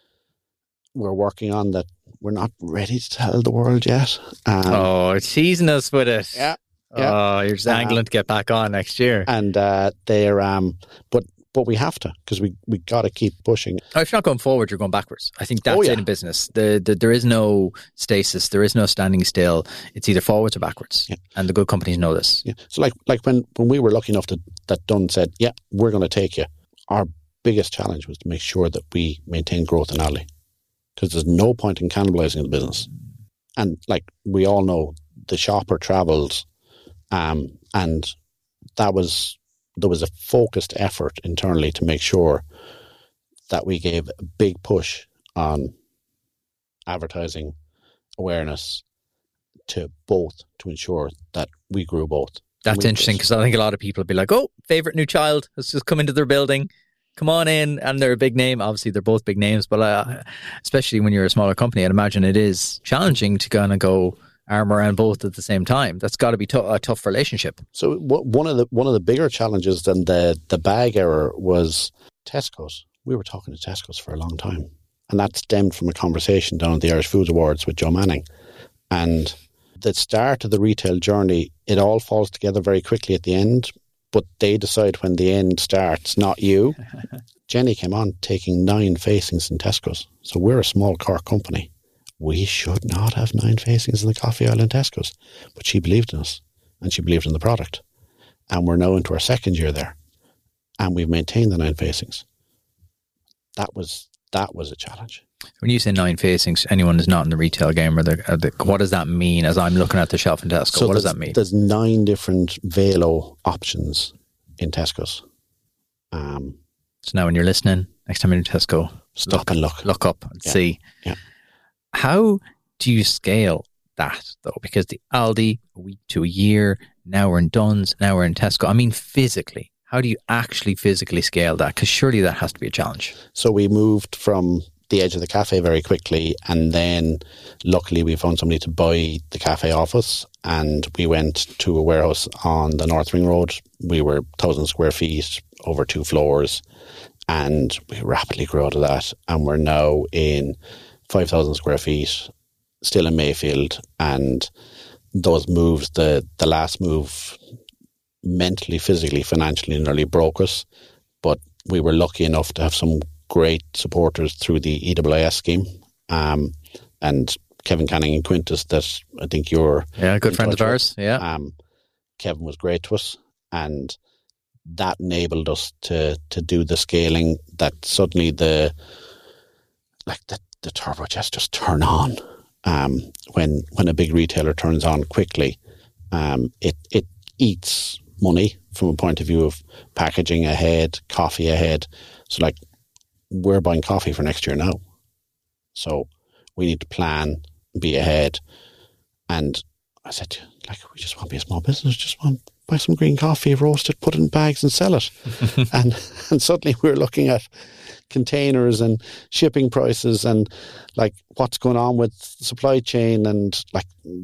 we're working on that we're not ready to tell the world yet. Um, oh, teasing us with it. Yeah. yeah. Oh, you're just angling um, to get back on next year. And uh, they're, um, but but we have to, because we we got to keep pushing. Oh, if you're not going forward, you're going backwards. I think that's oh, yeah. it in business. The, the there is no stasis. There is no standing still. It's either forwards or backwards. Yeah. And the good companies know this. Yeah. So like like when when we were lucky enough to that Dunn said, yeah, we're going to take you. Our biggest challenge was to make sure that we maintain growth in Aldi, because there's no point in cannibalizing the business. And like we all know, the shopper travels, um, and that was there was a focused effort internally to make sure that we gave a big push on advertising awareness to both, to ensure that we grew both. That's interesting, because I think a lot of people would be like, oh, favourite new child has just come into their building. Come on in, and they're a big name. Obviously, they're both big names, but uh, especially when you're a smaller company, I'd imagine it is challenging to kind of go arm around both at the same time. That's got to be t- a tough relationship. So w- one of the one of the bigger challenges than the the bag error was Tesco's. We were talking to Tesco's for a long time, and that stemmed from a conversation down at the Irish Foods Awards with Joe Manning. And the start of the retail journey, it all falls together very quickly at the end. But they decide when the end starts, not you. Jenny came on taking nine facings in Tesco's. So we're a small Cork company. We should not have nine facings in the coffee aisle in Tesco's. But she believed in us, and she believed in the product. And we're now into our second year there. And we've maintained the nine facings. That was that was a challenge. When you say nine facings, anyone who's not in the retail game, or the, or the, what does that mean as I'm looking at the shelf in Tesco? So what does that mean? There's nine different Velo options in Tesco's. Um, so now when you're listening, next time you're in Tesco, stop look, and look. Look up and yeah. see. Yeah. How do you scale that, though? Because the Aldi, a week to a year, now we're in Dunn's, now we're in Tesco. I mean, physically. How do you actually physically scale that? Because surely that has to be a challenge. So we moved from the edge of the cafe very quickly, and then luckily we found somebody to buy the cafe office, and we went to a warehouse on the North Ring Road. We were one thousand square feet, over two floors, and we rapidly grew out of that, and we're now in five thousand square feet, still in Mayfield. And those moves, the, the last move mentally, physically, financially nearly broke us, but we were lucky enough to have some great supporters through the E W I S scheme, um, and Kevin Canning and Quintus, that I think you're yeah good friends of ours. Yeah, um, Kevin was great to us, and that enabled us to to do the scaling. That suddenly the like the the turbojets just turn on um, when when a big retailer turns on quickly. Um, it it eats money from a point of view of packaging ahead, coffee ahead. So like, we're buying coffee for next year now. So we need to plan, be ahead. And I said, like, we just want to be a small business, just want to buy some green coffee, roast it, put it in bags and sell it. and and suddenly we're looking at containers and shipping prices and like what's going on with supply chain. And like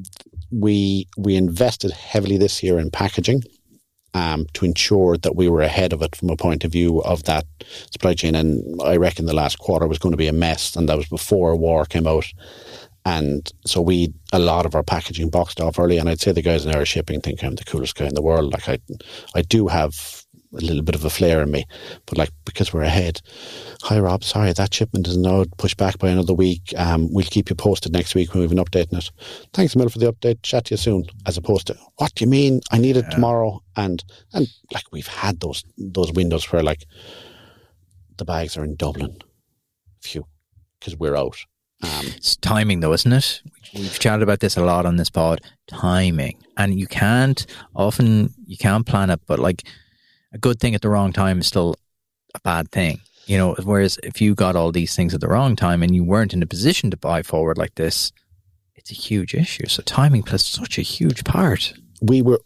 we we invested heavily this year in packaging. Um, to ensure that we were ahead of it from a point of view of that supply chain. And I reckon the last quarter was going to be a mess, and that was before war came out. And so we, a lot of our packaging boxed off early, and I'd say the guys in Irish Shipping think I'm the coolest guy in the world. Like I, I do have a little bit of a flair in me, but like, because we're ahead. Hi Rob, sorry, that shipment is now pushed back by another week. Um, we'll keep you posted next week when we have an update on it. Thanks, Mil, for the update. Chat to you soon. As opposed to, what do you mean? I need it yeah. tomorrow. And and like we've had those those windows where like the bags are in Dublin, phew, because we're out. Um, it's timing though, isn't it? We've chatted about this a lot on this pod. Timing. And you can't, often you can't plan it, but like a good thing at the wrong time is still a bad thing. You know, whereas if you got all these things at the wrong time and you weren't in a position to buy forward like this, it's a huge issue. So timing plays such a huge part. We were,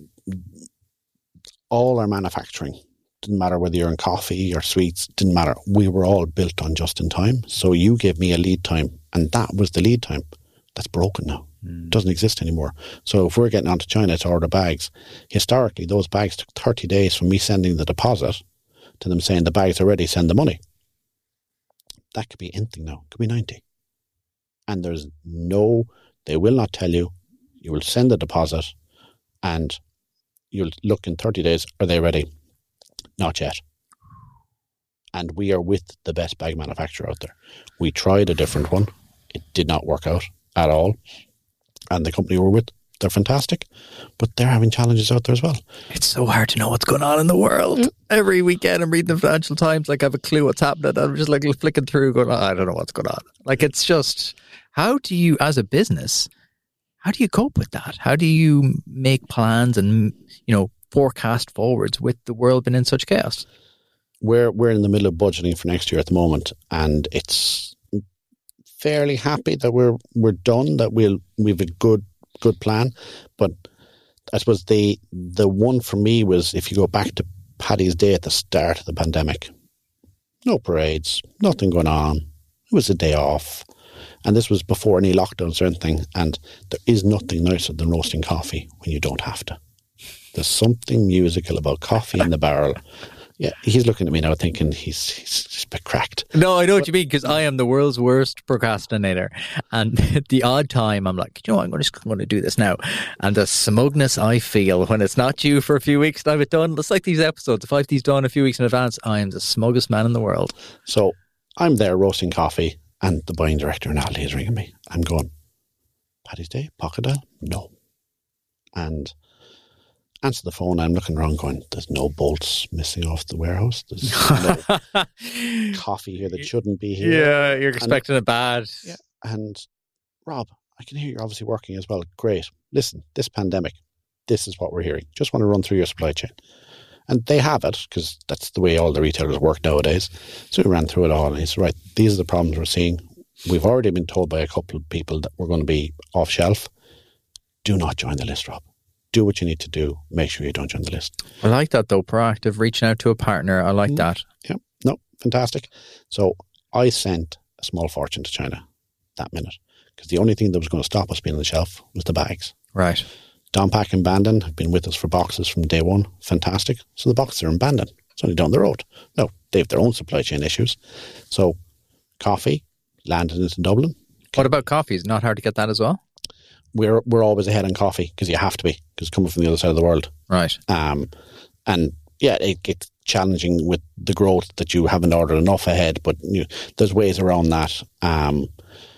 all our manufacturing, didn't matter whether you're in coffee or sweets, didn't matter. We were all built on just in time. So you gave me a lead time and that was the lead time. That's broken now. Mm. Doesn't exist anymore. So if we're getting onto China to order bags, historically those bags took thirty days from me sending the deposit to them saying the bags are ready, send the money. That could be anything now. It could be ninety. And there's no, they will not tell you. You will send the deposit and you'll look in thirty days, are they ready? Not yet. And we are with the best bag manufacturer out there. We tried a different one. It did not work out at all. And the company we're with, they're fantastic, but they're having challenges out there as well. It's so hard to know what's going on in the world. Yeah. Every weekend I'm reading the Financial Times, like I have a clue what's happening. I'm just like flicking through going, oh, I don't know what's going on. Like it's just, how do you, as a business, how do you cope with that? How do you make plans and, you know, forecast forwards with the world being in such chaos? We're we're in the middle of budgeting for next year at the moment, and it's fairly happy that we're we're done, that we'll we've a good good plan. But I suppose the the one for me was, if you go back to Paddy's Day at the start of the pandemic, no parades, nothing going on. It was a day off. And this was before any lockdowns or anything. And there is nothing nicer than roasting coffee when you don't have to. There's something musical about coffee in the barrel. Yeah, he's looking at me now thinking he's, he's just a bit cracked. No, I know what you mean, because I am the world's worst procrastinator. And the odd time I'm like, you know what, I'm just going to do this now. And the smugness I feel when it's not due for a few weeks and I have it done, it's like these episodes. If I have these done a few weeks in advance, I am the smuggest man in the world. So I'm there roasting coffee and the buying director in Aldi is ringing me. I'm going, Paddy's Day, Pocket Dial? No. And answer the phone. I'm looking around going, there's no bolts missing off the warehouse. There's no coffee here that shouldn't be here. Yeah, you're expecting and, it bad. Yeah. And Rob, I can hear you're obviously working as well. Great. Listen, this pandemic, this is what we're hearing. Just want to run through your supply chain. And they have it, because that's the way all the retailers work nowadays. So we ran through it all and he said, right, these are the problems we're seeing. We've already been told by a couple of people that we're going to be off shelf. Do not join the list, Rob. Do what you need to do. Make sure you don't join the list. I like that though, proactive, reaching out to a partner. I like mm, that. Yeah, no, fantastic. So I sent a small fortune to China that minute, because the only thing that was going to stop us being on the shelf was the bags. Right. Donpack in Bandon have been with us for boxes from day one. Fantastic. So the boxes are in Bandon. It's only down the road. No, they have their own supply chain issues. So coffee landed into Dublin. What about coffee? Is it not hard to get that as well? We're we're always ahead on coffee, because you have to be, because it's coming from the other side of the world. Right. Um, and yeah, it gets challenging with the growth that you haven't ordered enough ahead, but you know, there's ways around that. Um,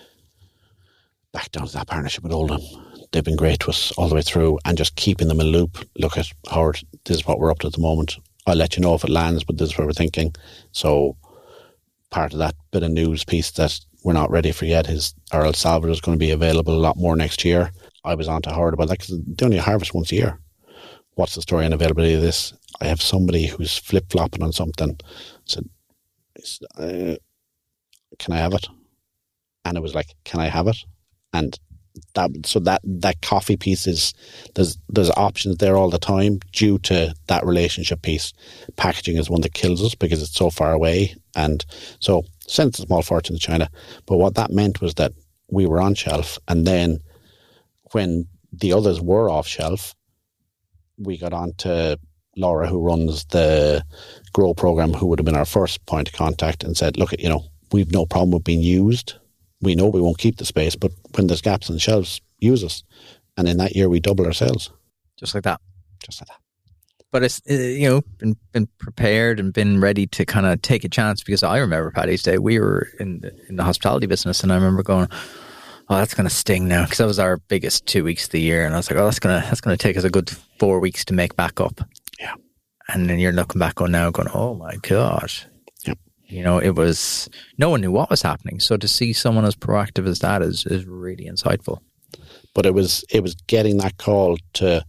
back down to that partnership with Oldham. They've been great to us all the way through, and just keeping them in the loop. Look at Howard, this is what we're up to at the moment. I'll let you know if it lands, but this is what we're thinking. So part of that bit of news piece that we're not ready for yet is our El Salvador is going to be available a lot more next year. I was on to Howard about that, because they only harvest once a year. What's the story and availability of this? I have somebody who's flip-flopping on something. Said, uh, can I have it? And it was like, can I have it? And that, so that, that coffee piece is, there's, there's options there all the time due to that relationship piece. Packaging is one that kills us because it's so far away. And so sent a small fortune to China. But what that meant was that we were on shelf, and then when the others were off shelf, we got on to Laura, who runs the Grow program, who would have been our first point of contact, and said, look, you know, we've no problem with being used. We know we won't keep the space, but when there's gaps in the shelves, use us. And in that year, we doubled our sales. Just like that. Just like that. But it's, uh, you know, been, been prepared and been ready to kind of take a chance, because I remember Paddy's Day, we were in the, in the hospitality business, and I remember going, oh, that's going to sting now, because that was our biggest two weeks of the year. And I was like, oh, that's going to that's going to take us a good four weeks to make back up. Yeah. And then you're looking back on now going, oh my God. Yeah. You know, it was, no one knew what was happening. So to see someone as proactive as that is, is really insightful. But it was, it was getting that call to,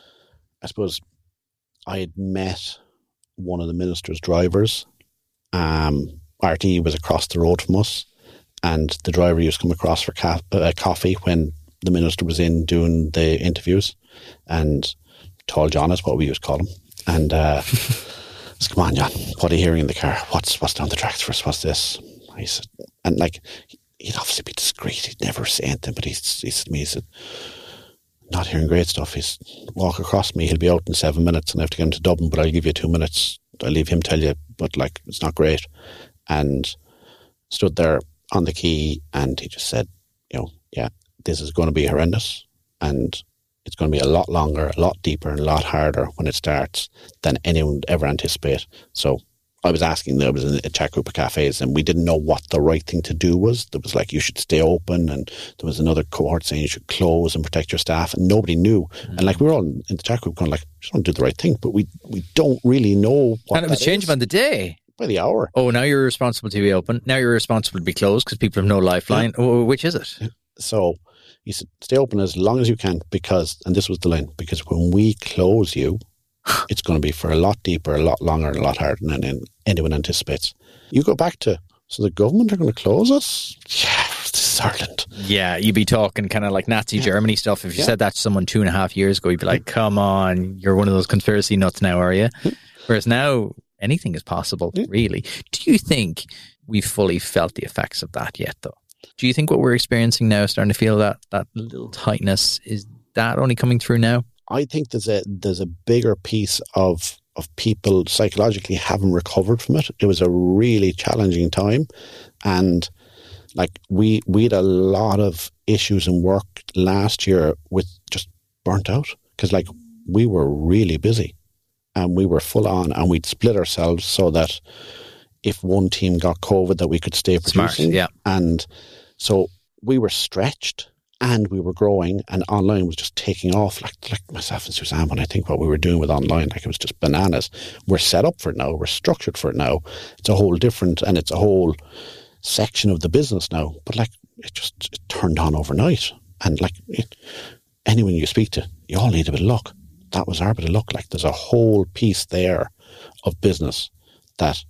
I suppose, I had met one of the minister's drivers. Um, R T E was across the road from us, and the driver used to come across for ca- uh, coffee when the minister was in doing the interviews. And Tall John is what we used to call him. And uh, I said, come on, John, what are you hearing in the car? What's what's down the tracks for us? What's this? He said, and like, he'd obviously be discreet. He'd never say anything, but he, he said to me, he said, not hearing great stuff. He's walk across me. He'll be out in seven minutes and I have to get him to Dublin, but I'll give you two minutes. I'll leave him tell you, but like, it's not great. And stood there on the quay and he just said, you know, yeah, this is going to be horrendous and it's going to be a lot longer, a lot deeper and a lot harder when it starts than anyone would ever anticipate. So I was asking, there was a chat group of cafes and we didn't know what the right thing to do was. There was like, you should stay open, and there was another cohort saying you should close and protect your staff, and nobody knew. Mm-hmm. And like, we were all in the chat group going like, just want to do the right thing, but we, we don't really know what And it was changing by the day. By the hour. Oh, now you're responsible to be open. Now you're responsible to be closed because people have no lifeline. Yeah. Oh, which is it? So he said, stay open as long as you can because, and this was the line, because when we close you, it's going to be for a lot deeper, a lot longer, and a lot harder than anyone anticipates. You go back to, so the government are going to close us? Yeah, this is Ireland. Yeah, you'd be talking kind of like Nazi yeah. Germany stuff. If you yeah. said that to someone two and a half years ago, you'd be like, come on, you're one of those conspiracy nuts now, are you? Whereas now, anything is possible, yeah. really. Do you think we've fully felt the effects of that yet, though? Do you think what we're experiencing now, starting to feel that, that little tightness, is that only coming through now? I think there's a there's a bigger piece of of people psychologically haven't recovered from it. It was a really challenging time, and like we we had a lot of issues in work last year with just burnt out because like we were really busy and we were full on, and we'd split ourselves so that if one team got COVID, that we could stay producing. Smart, yeah. And so we were stretched. And we were growing, and online was just taking off. Like like myself and Suzanne, when I think what we were doing with online, like it was just bananas. We're set up for it now. We're structured for it now. It's a whole different, and it's a whole section of the business now. But like it just it turned on overnight. And like it, anyone you speak to, you all need a bit of luck. That was our bit of luck. Like there's a whole piece there of business that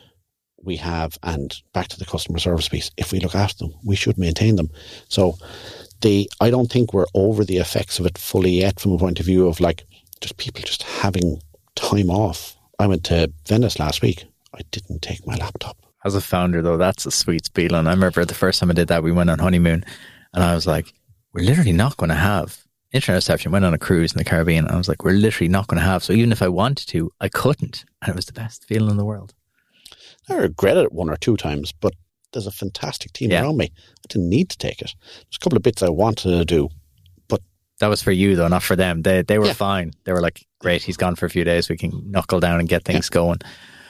we have. And back to the customer service piece, if we look after them, we should maintain them. So The, I don't think we're over the effects of it fully yet from a point of view of like just people just having time off. I went to Venice last week. I didn't take my laptop. As a founder though, that's a sweet feeling. I remember the first time I did that, we went on honeymoon and I was like, we're literally not going to have internet reception. Went on a cruise in the Caribbean and I was like, we're literally not going to have. So even if I wanted to, I couldn't. And it was the best feeling in the world. I regretted it one or two times, but there's a fantastic team yeah. around me. I didn't need to take it. There's a couple of bits I wanted to do, but that was for you though, not for them. They they were yeah. fine. They were like, great, he's gone for a few days. We can knuckle down and get things yeah. going.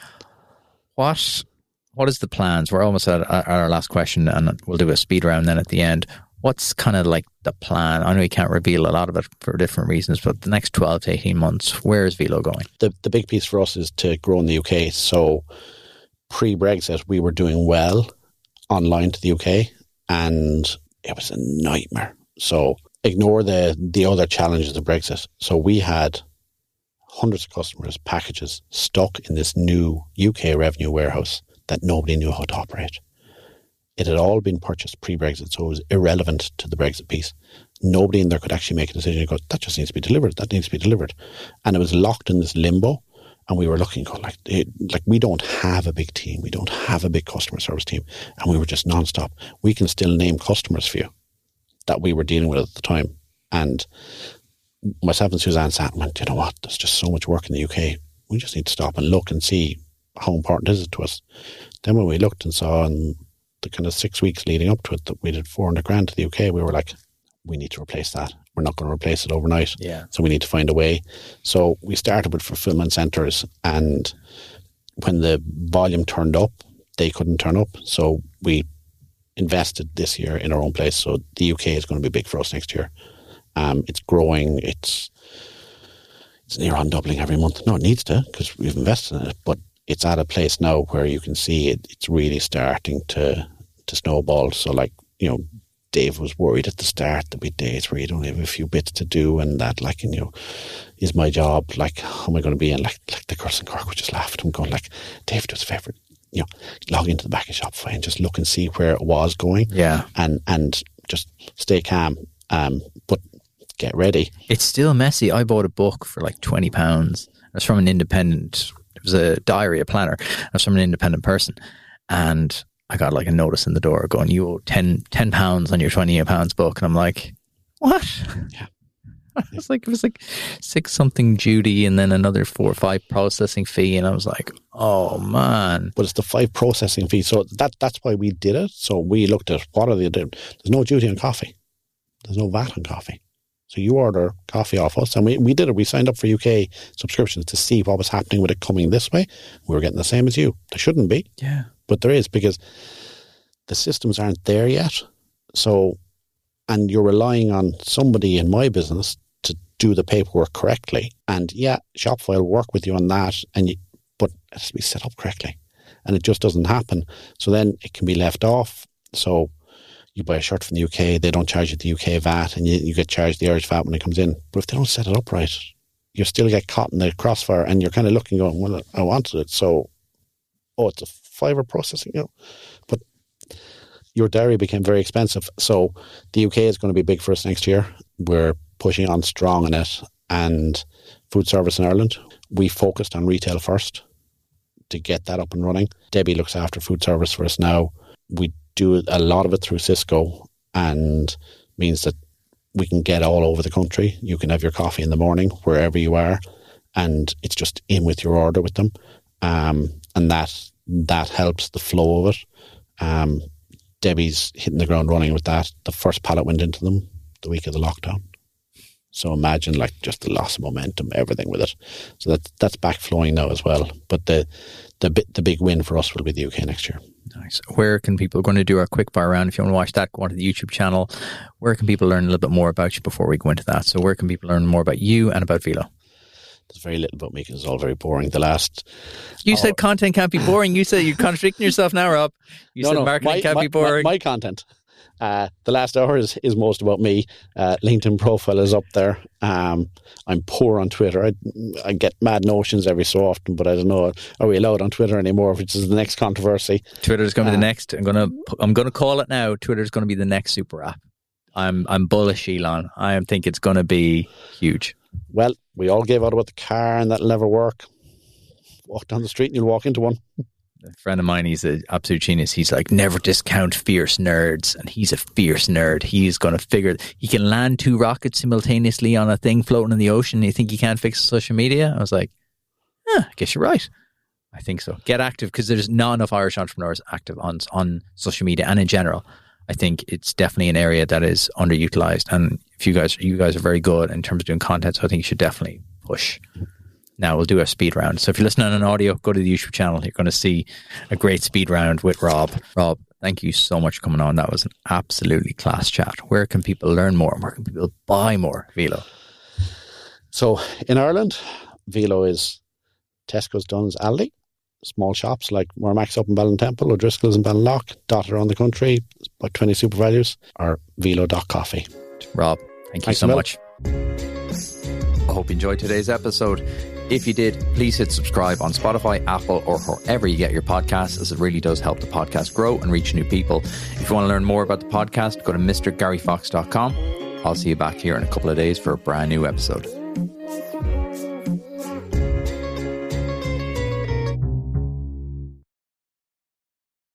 What what is the plans? We're almost at, at our last question, and we'll do a speed round then at the end. What's kind of like the plan? I know you can't reveal a lot of it for different reasons, but the next twelve to eighteen months, where is Velo going? The the big piece for us is to grow in the U K. So pre-Brexit, we were doing well online to the U K, and it was a nightmare. So ignore the the other challenges of Brexit. So we had hundreds of customers, packages stuck in this new U K revenue warehouse that nobody knew how to operate. It had all been purchased pre-Brexit, so it was irrelevant to the Brexit piece. Nobody in there could actually make a decision and go, that just needs to be delivered, that needs to be delivered. And it was locked in this limbo. And we were looking, going like, it, like we don't have a big team. We don't have a big customer service team. And we were just nonstop. We can still name customers for you that we were dealing with at the time. And myself and Suzanne sat and went, you know what, there's just so much work in the U K. We just need to stop and look and see how important is it to us. Then when we looked and saw in the kind of six weeks leading up to it that we did four hundred grand to the U K, we were like, we need to replace that. We're not going to replace it overnight. Yeah. So we need to find a way. So we started with fulfillment centres, and when the volume turned up, they couldn't turn up. So we invested this year in our own place. So the U K is going to be big for us next year. Um, it's growing. It's it's near on doubling every month. No, it needs to because we've invested in it, but it's at a place now where you can see it, it's really starting to, to snowball. So like, you know, Dave was worried at the start there'd be days where you don't have a few bits to do and that, like, and, you know, is my job, like, how am I going to be in? Like, like the girls in Cork would just laugh at him going like, Dave, do us a favour, you know, log into the back of Shopify and just look and see where it was going. Yeah. And, and just stay calm. Um, but get ready. It's still messy. I bought a book for like twenty pounds. It was from an independent, it was a diary, a planner. It was from an independent person. And I got like a notice in the door going, you owe ten, ten pounds on your twenty pounds book. And I'm like, what? Yeah. It was like, it was like six something duty and then another four or five processing fee. And I was like, oh man. But it's the five processing fee. So that that's why we did it. So we looked at what are they doing? There's no duty on coffee. There's no V A T on coffee. So you order coffee off us, and we, we did it. We signed up for U K subscriptions to see what was happening with it coming this way. We were getting the same as you. There shouldn't be. Yeah. But there is, because the systems aren't there yet. So, and you're relying on somebody in my business to do the paperwork correctly. And yeah, Shopify will work with you on that, and you, but it has to be set up correctly. And it just doesn't happen. So then it can be left off. So you buy a shirt from the U K, they don't charge you the U K V A T, and you, you get charged the Irish V A T when it comes in. But if they don't set it up right, you still get caught in the crossfire, and you're kind of looking going, well, I wanted it. So, oh, it's a fiver processing, you know. But your dairy became very expensive. So the U K is going to be big for us next year. We're pushing on strong in it. And food service in Ireland, we focused on retail first to get that up and running. Debbie looks after food service for us now. We do a lot of it through Cisco, and means that we can get all over the country. You can have your coffee in the morning wherever you are, and it's just in with your order with them. Um, and that that helps the flow of it. Um, Debbie's hitting the ground running with that. The first pallet went into them the week of the lockdown. So imagine like just the loss of momentum, everything with it. So that, that's back flowing now as well. But the the the big win for us will be the U K next year. Nice. Where can people, we're going to do our quick fire round. If you want to watch that, go onto the YouTube channel. Where can people learn a little bit more about you before we go into that? So where can people learn more about you and about Velo? There's very little about me because it's all very boring. The last... You oh, said content can't be boring. You said you're contradicting yourself now, Rob. You no, said no, marketing my, can't my, be boring. My, my content. Uh, the last hour is, is most about me. Uh, LinkedIn profile is up there. Um, I'm poor on Twitter. I, I get mad notions every so often, but I don't know, are we allowed on Twitter anymore, which is the next controversy. Twitter's going to be uh, the next. I'm going to I'm going to call it now. Twitter's going to be the next super app. I'm I'm bullish, Elon. I think it's going to be huge. Well, we all gave out about the car and that'll never work. Walk down the street and you'll walk into one. A friend of mine, he's an absolute genius. He's like, never discount fierce nerds. And he's a fierce nerd. He's going to figure, he can land two rockets simultaneously on a thing floating in the ocean. You think he can't fix social media? I was like, eh, I guess you're right. I think so. Get active, because there's not enough Irish entrepreneurs active on on social media and in general. I think it's definitely an area that is underutilized. And if you guys, you guys are very good in terms of doing content, so I think you should definitely push. Now we'll do a speed round. So if you're listening on an audio, go to the YouTube channel. You're going to see a great speed round with Rob. Rob, thank you so much for coming on. That was an absolutely class chat. Where can people learn more? Where can people buy more Velo? So in Ireland, Velo is Tesco's, Dunn's, Aldi. Small shops like Mormax up in Ballintemple, O'Driscoll's in Ballinlough, dotted around the country, about twenty super values, or velo dot coffee. Rob, thank you Thanks so much. I hope you enjoyed today's episode. If you did, please hit subscribe on Spotify, Apple, or wherever you get your podcasts, as it really does help the podcast grow and reach new people. If you want to learn more about the podcast, go to Mr Gary Fox dot com. I'll see you back here in a couple of days for a brand new episode.